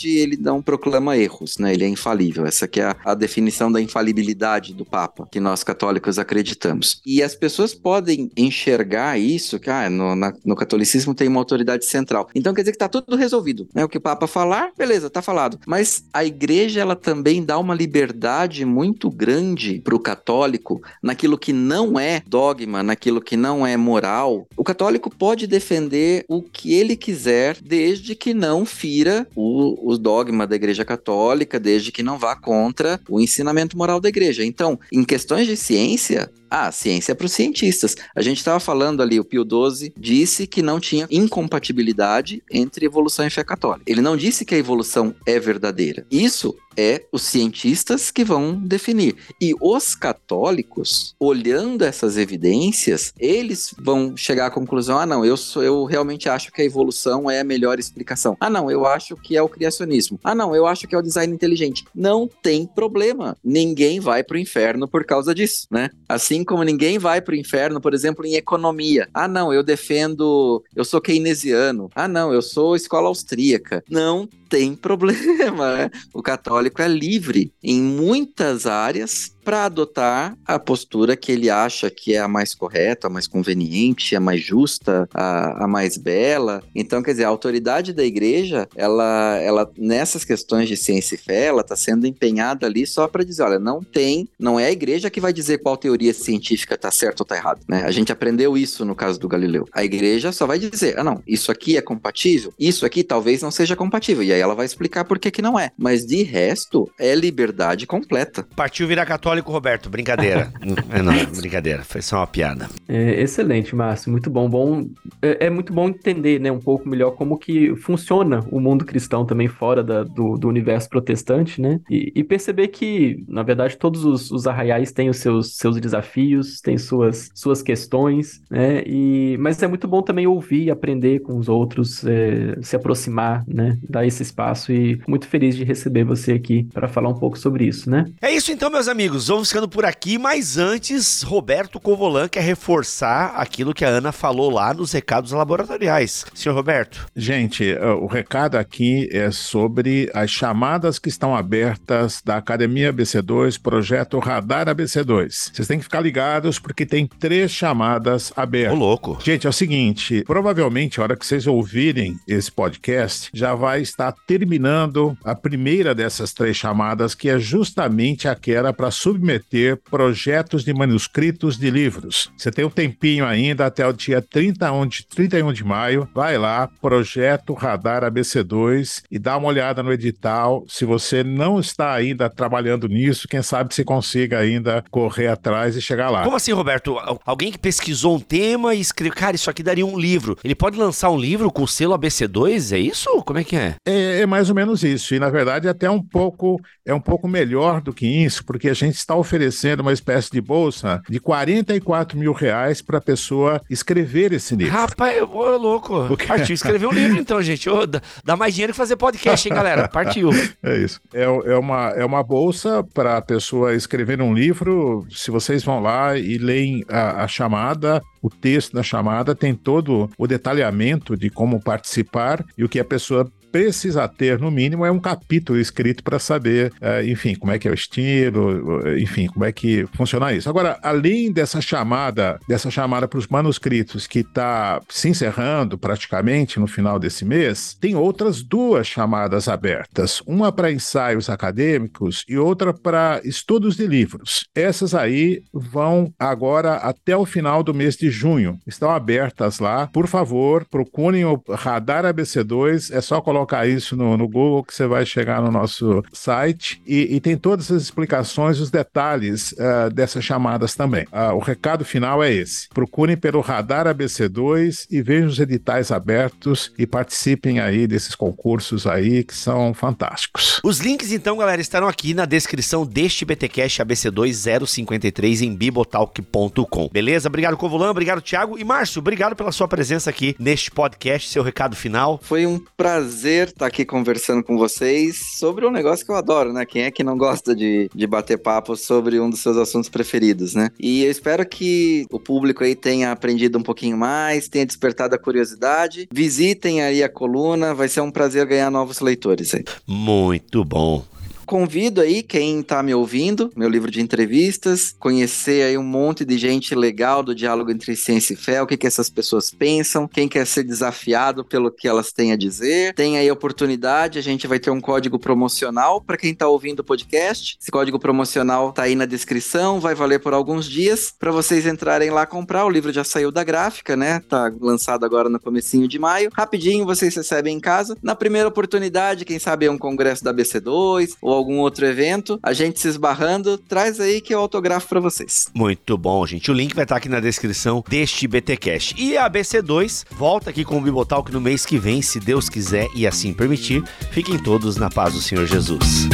proclama erros, né? Ele é infalível. Essa que é a definição da infalibilidade do Papa, que nós católicos acreditamos. E as pessoas podem enxergar isso, que no catolicismo tem uma autoridade central. Então quer dizer que tá tudo resolvido, né? O que o Papa falar, beleza, tá falado. Mas a Igreja, ela também dá uma liberdade muito grande pro católico naquilo que não é dogma, naquilo que não é moral. O católico pode defender o que ele quiser, desde que não fira o dogma da Igreja Católica, desde que não vá contra o ensinamento moral da Igreja. Então, em questões de ciência, a ciência é para os cientistas. A gente estava falando ali, o Pio XII disse que não tinha incompatibilidade entre evolução e fé católica. Ele não disse que a evolução é verdadeira. Isso é os cientistas que vão definir. E os católicos, olhando essas evidências, eles vão chegar à conclusão, eu realmente acho que a evolução é a melhor explicação. Não, eu acho que é o criacionismo. Não, eu acho que é o design inteligente. Não tem problema. Ninguém vai pro inferno por causa disso, né? Assim como ninguém vai pro inferno, por exemplo, em economia. Não, eu sou keynesiano. Não, eu sou escola austríaca. Não tem problema, né? O católico é livre em muitas áreas para adotar a postura que ele acha que é a mais correta, a mais conveniente, a mais justa, a mais bela. Então, quer dizer, a autoridade da Igreja, ela nessas questões de ciência e fé, ela está sendo empenhada ali só para dizer, olha, não é a Igreja que vai dizer qual teoria científica está certa ou está errada, né? A gente aprendeu isso no caso do Galileu. A Igreja só vai dizer, não, isso aqui é compatível, isso aqui talvez não seja compatível, e aí ela vai explicar por que não é. Mas de resto, é liberdade completa. Partiu virar católico, Roberto, brincadeira. Não, brincadeira, foi só uma piada. Excelente, Márcio, muito bom. É muito bom entender, né, um pouco melhor como que funciona o mundo cristão também fora do universo protestante, né, e perceber que, na verdade, todos os arraiais têm os seus desafios, têm suas questões, né, mas é muito bom também ouvir e aprender com os outros, se aproximar, né, dar esse espaço, e muito feliz de receber você aqui para falar um pouco sobre isso, né. É isso então, meus amigos, vamos ficando por aqui, mas antes, Roberto Covolan quer reforçar aquilo que a Ana falou lá nos recados laboratoriais. Senhor Roberto. Gente, o recado aqui é sobre as chamadas que estão abertas da Academia ABC2, Projeto Radar ABC2. Vocês têm que ficar ligados porque tem 3 chamadas abertas. Ô, louco. Gente, é o seguinte, provavelmente a hora que vocês ouvirem esse podcast, já vai estar terminando a primeira dessas 3 chamadas, que é justamente aquela para submeter projetos de manuscritos de livros. Você tem um tempinho ainda até o dia 31 de maio. Vai lá, Projeto Radar ABC2, e dá uma olhada no edital. Se você não está ainda trabalhando nisso, quem sabe você consiga ainda correr atrás e chegar lá. Como assim, Roberto? Alguém que pesquisou um tema e escreveu, cara, isso aqui daria um livro. Ele pode lançar um livro com o selo ABC2? É isso? Como é que é? É mais ou menos isso. E, na verdade, até é um pouco melhor do que isso, porque a gente está oferecendo uma espécie de bolsa de R$44 mil para a pessoa escrever esse livro. Rapaz, ô louco. Partiu escrever um livro então, gente. Ô, dá mais dinheiro que fazer podcast, hein, galera? Partiu. É isso. É uma bolsa para a pessoa escrever um livro. Se vocês vão lá e leem a chamada, o texto da chamada tem todo o detalhamento de como participar e o que a pessoa precisa ter, no mínimo, é um capítulo escrito para saber, enfim, como é que é o estilo, enfim, como é que funciona isso. Agora, além dessa chamada para os manuscritos que está se encerrando praticamente no final desse mês, tem outras 2 chamadas abertas, uma para ensaios acadêmicos e outra para estudos de livros. Essas aí vão agora até o final do mês de junho. Estão abertas lá. Por favor, procurem o Radar ABC2, é só colocar isso no Google que você vai chegar no nosso site e tem todas as explicações, os detalhes dessas chamadas também. O recado final é esse. Procurem pelo Radar ABC2 e vejam os editais abertos e participem aí desses concursos aí que são fantásticos. Os links, então, galera, estarão aqui na descrição deste BTcast ABC2 053 em bibotalk.com. Beleza? Obrigado, Covolan, obrigado, Thiago. E Márcio, obrigado pela sua presença aqui neste podcast, seu recado final. Foi um prazer estar aqui conversando com vocês sobre um negócio que eu adoro, né? Quem é que não gosta de bater papo sobre um dos seus assuntos preferidos, né? E eu espero que o público aí tenha aprendido um pouquinho mais, tenha despertado a curiosidade. Visitem aí a coluna, vai ser um prazer ganhar novos leitores aí. Muito bom. Convido aí quem tá me ouvindo, meu livro de entrevistas, conhecer aí um monte de gente legal do diálogo entre ciência e fé, o que essas pessoas pensam, quem quer ser desafiado pelo que elas têm a dizer. Tem aí a oportunidade, a gente vai ter um código promocional para quem tá ouvindo o podcast. Esse código promocional tá aí na descrição, vai valer por alguns dias para vocês entrarem lá comprar. O livro já saiu da gráfica, né? Tá lançado agora no comecinho de maio. Rapidinho vocês recebem em casa. Na primeira oportunidade, quem sabe é um congresso da ABC2 ou algum outro evento, a gente se esbarrando, traz aí que eu autografo pra vocês. Muito bom, gente. O link vai estar aqui na descrição deste BTcast. E a ABC2 volta aqui com o Bibotalk no mês que vem, se Deus quiser e assim permitir. Fiquem todos na paz do Senhor Jesus.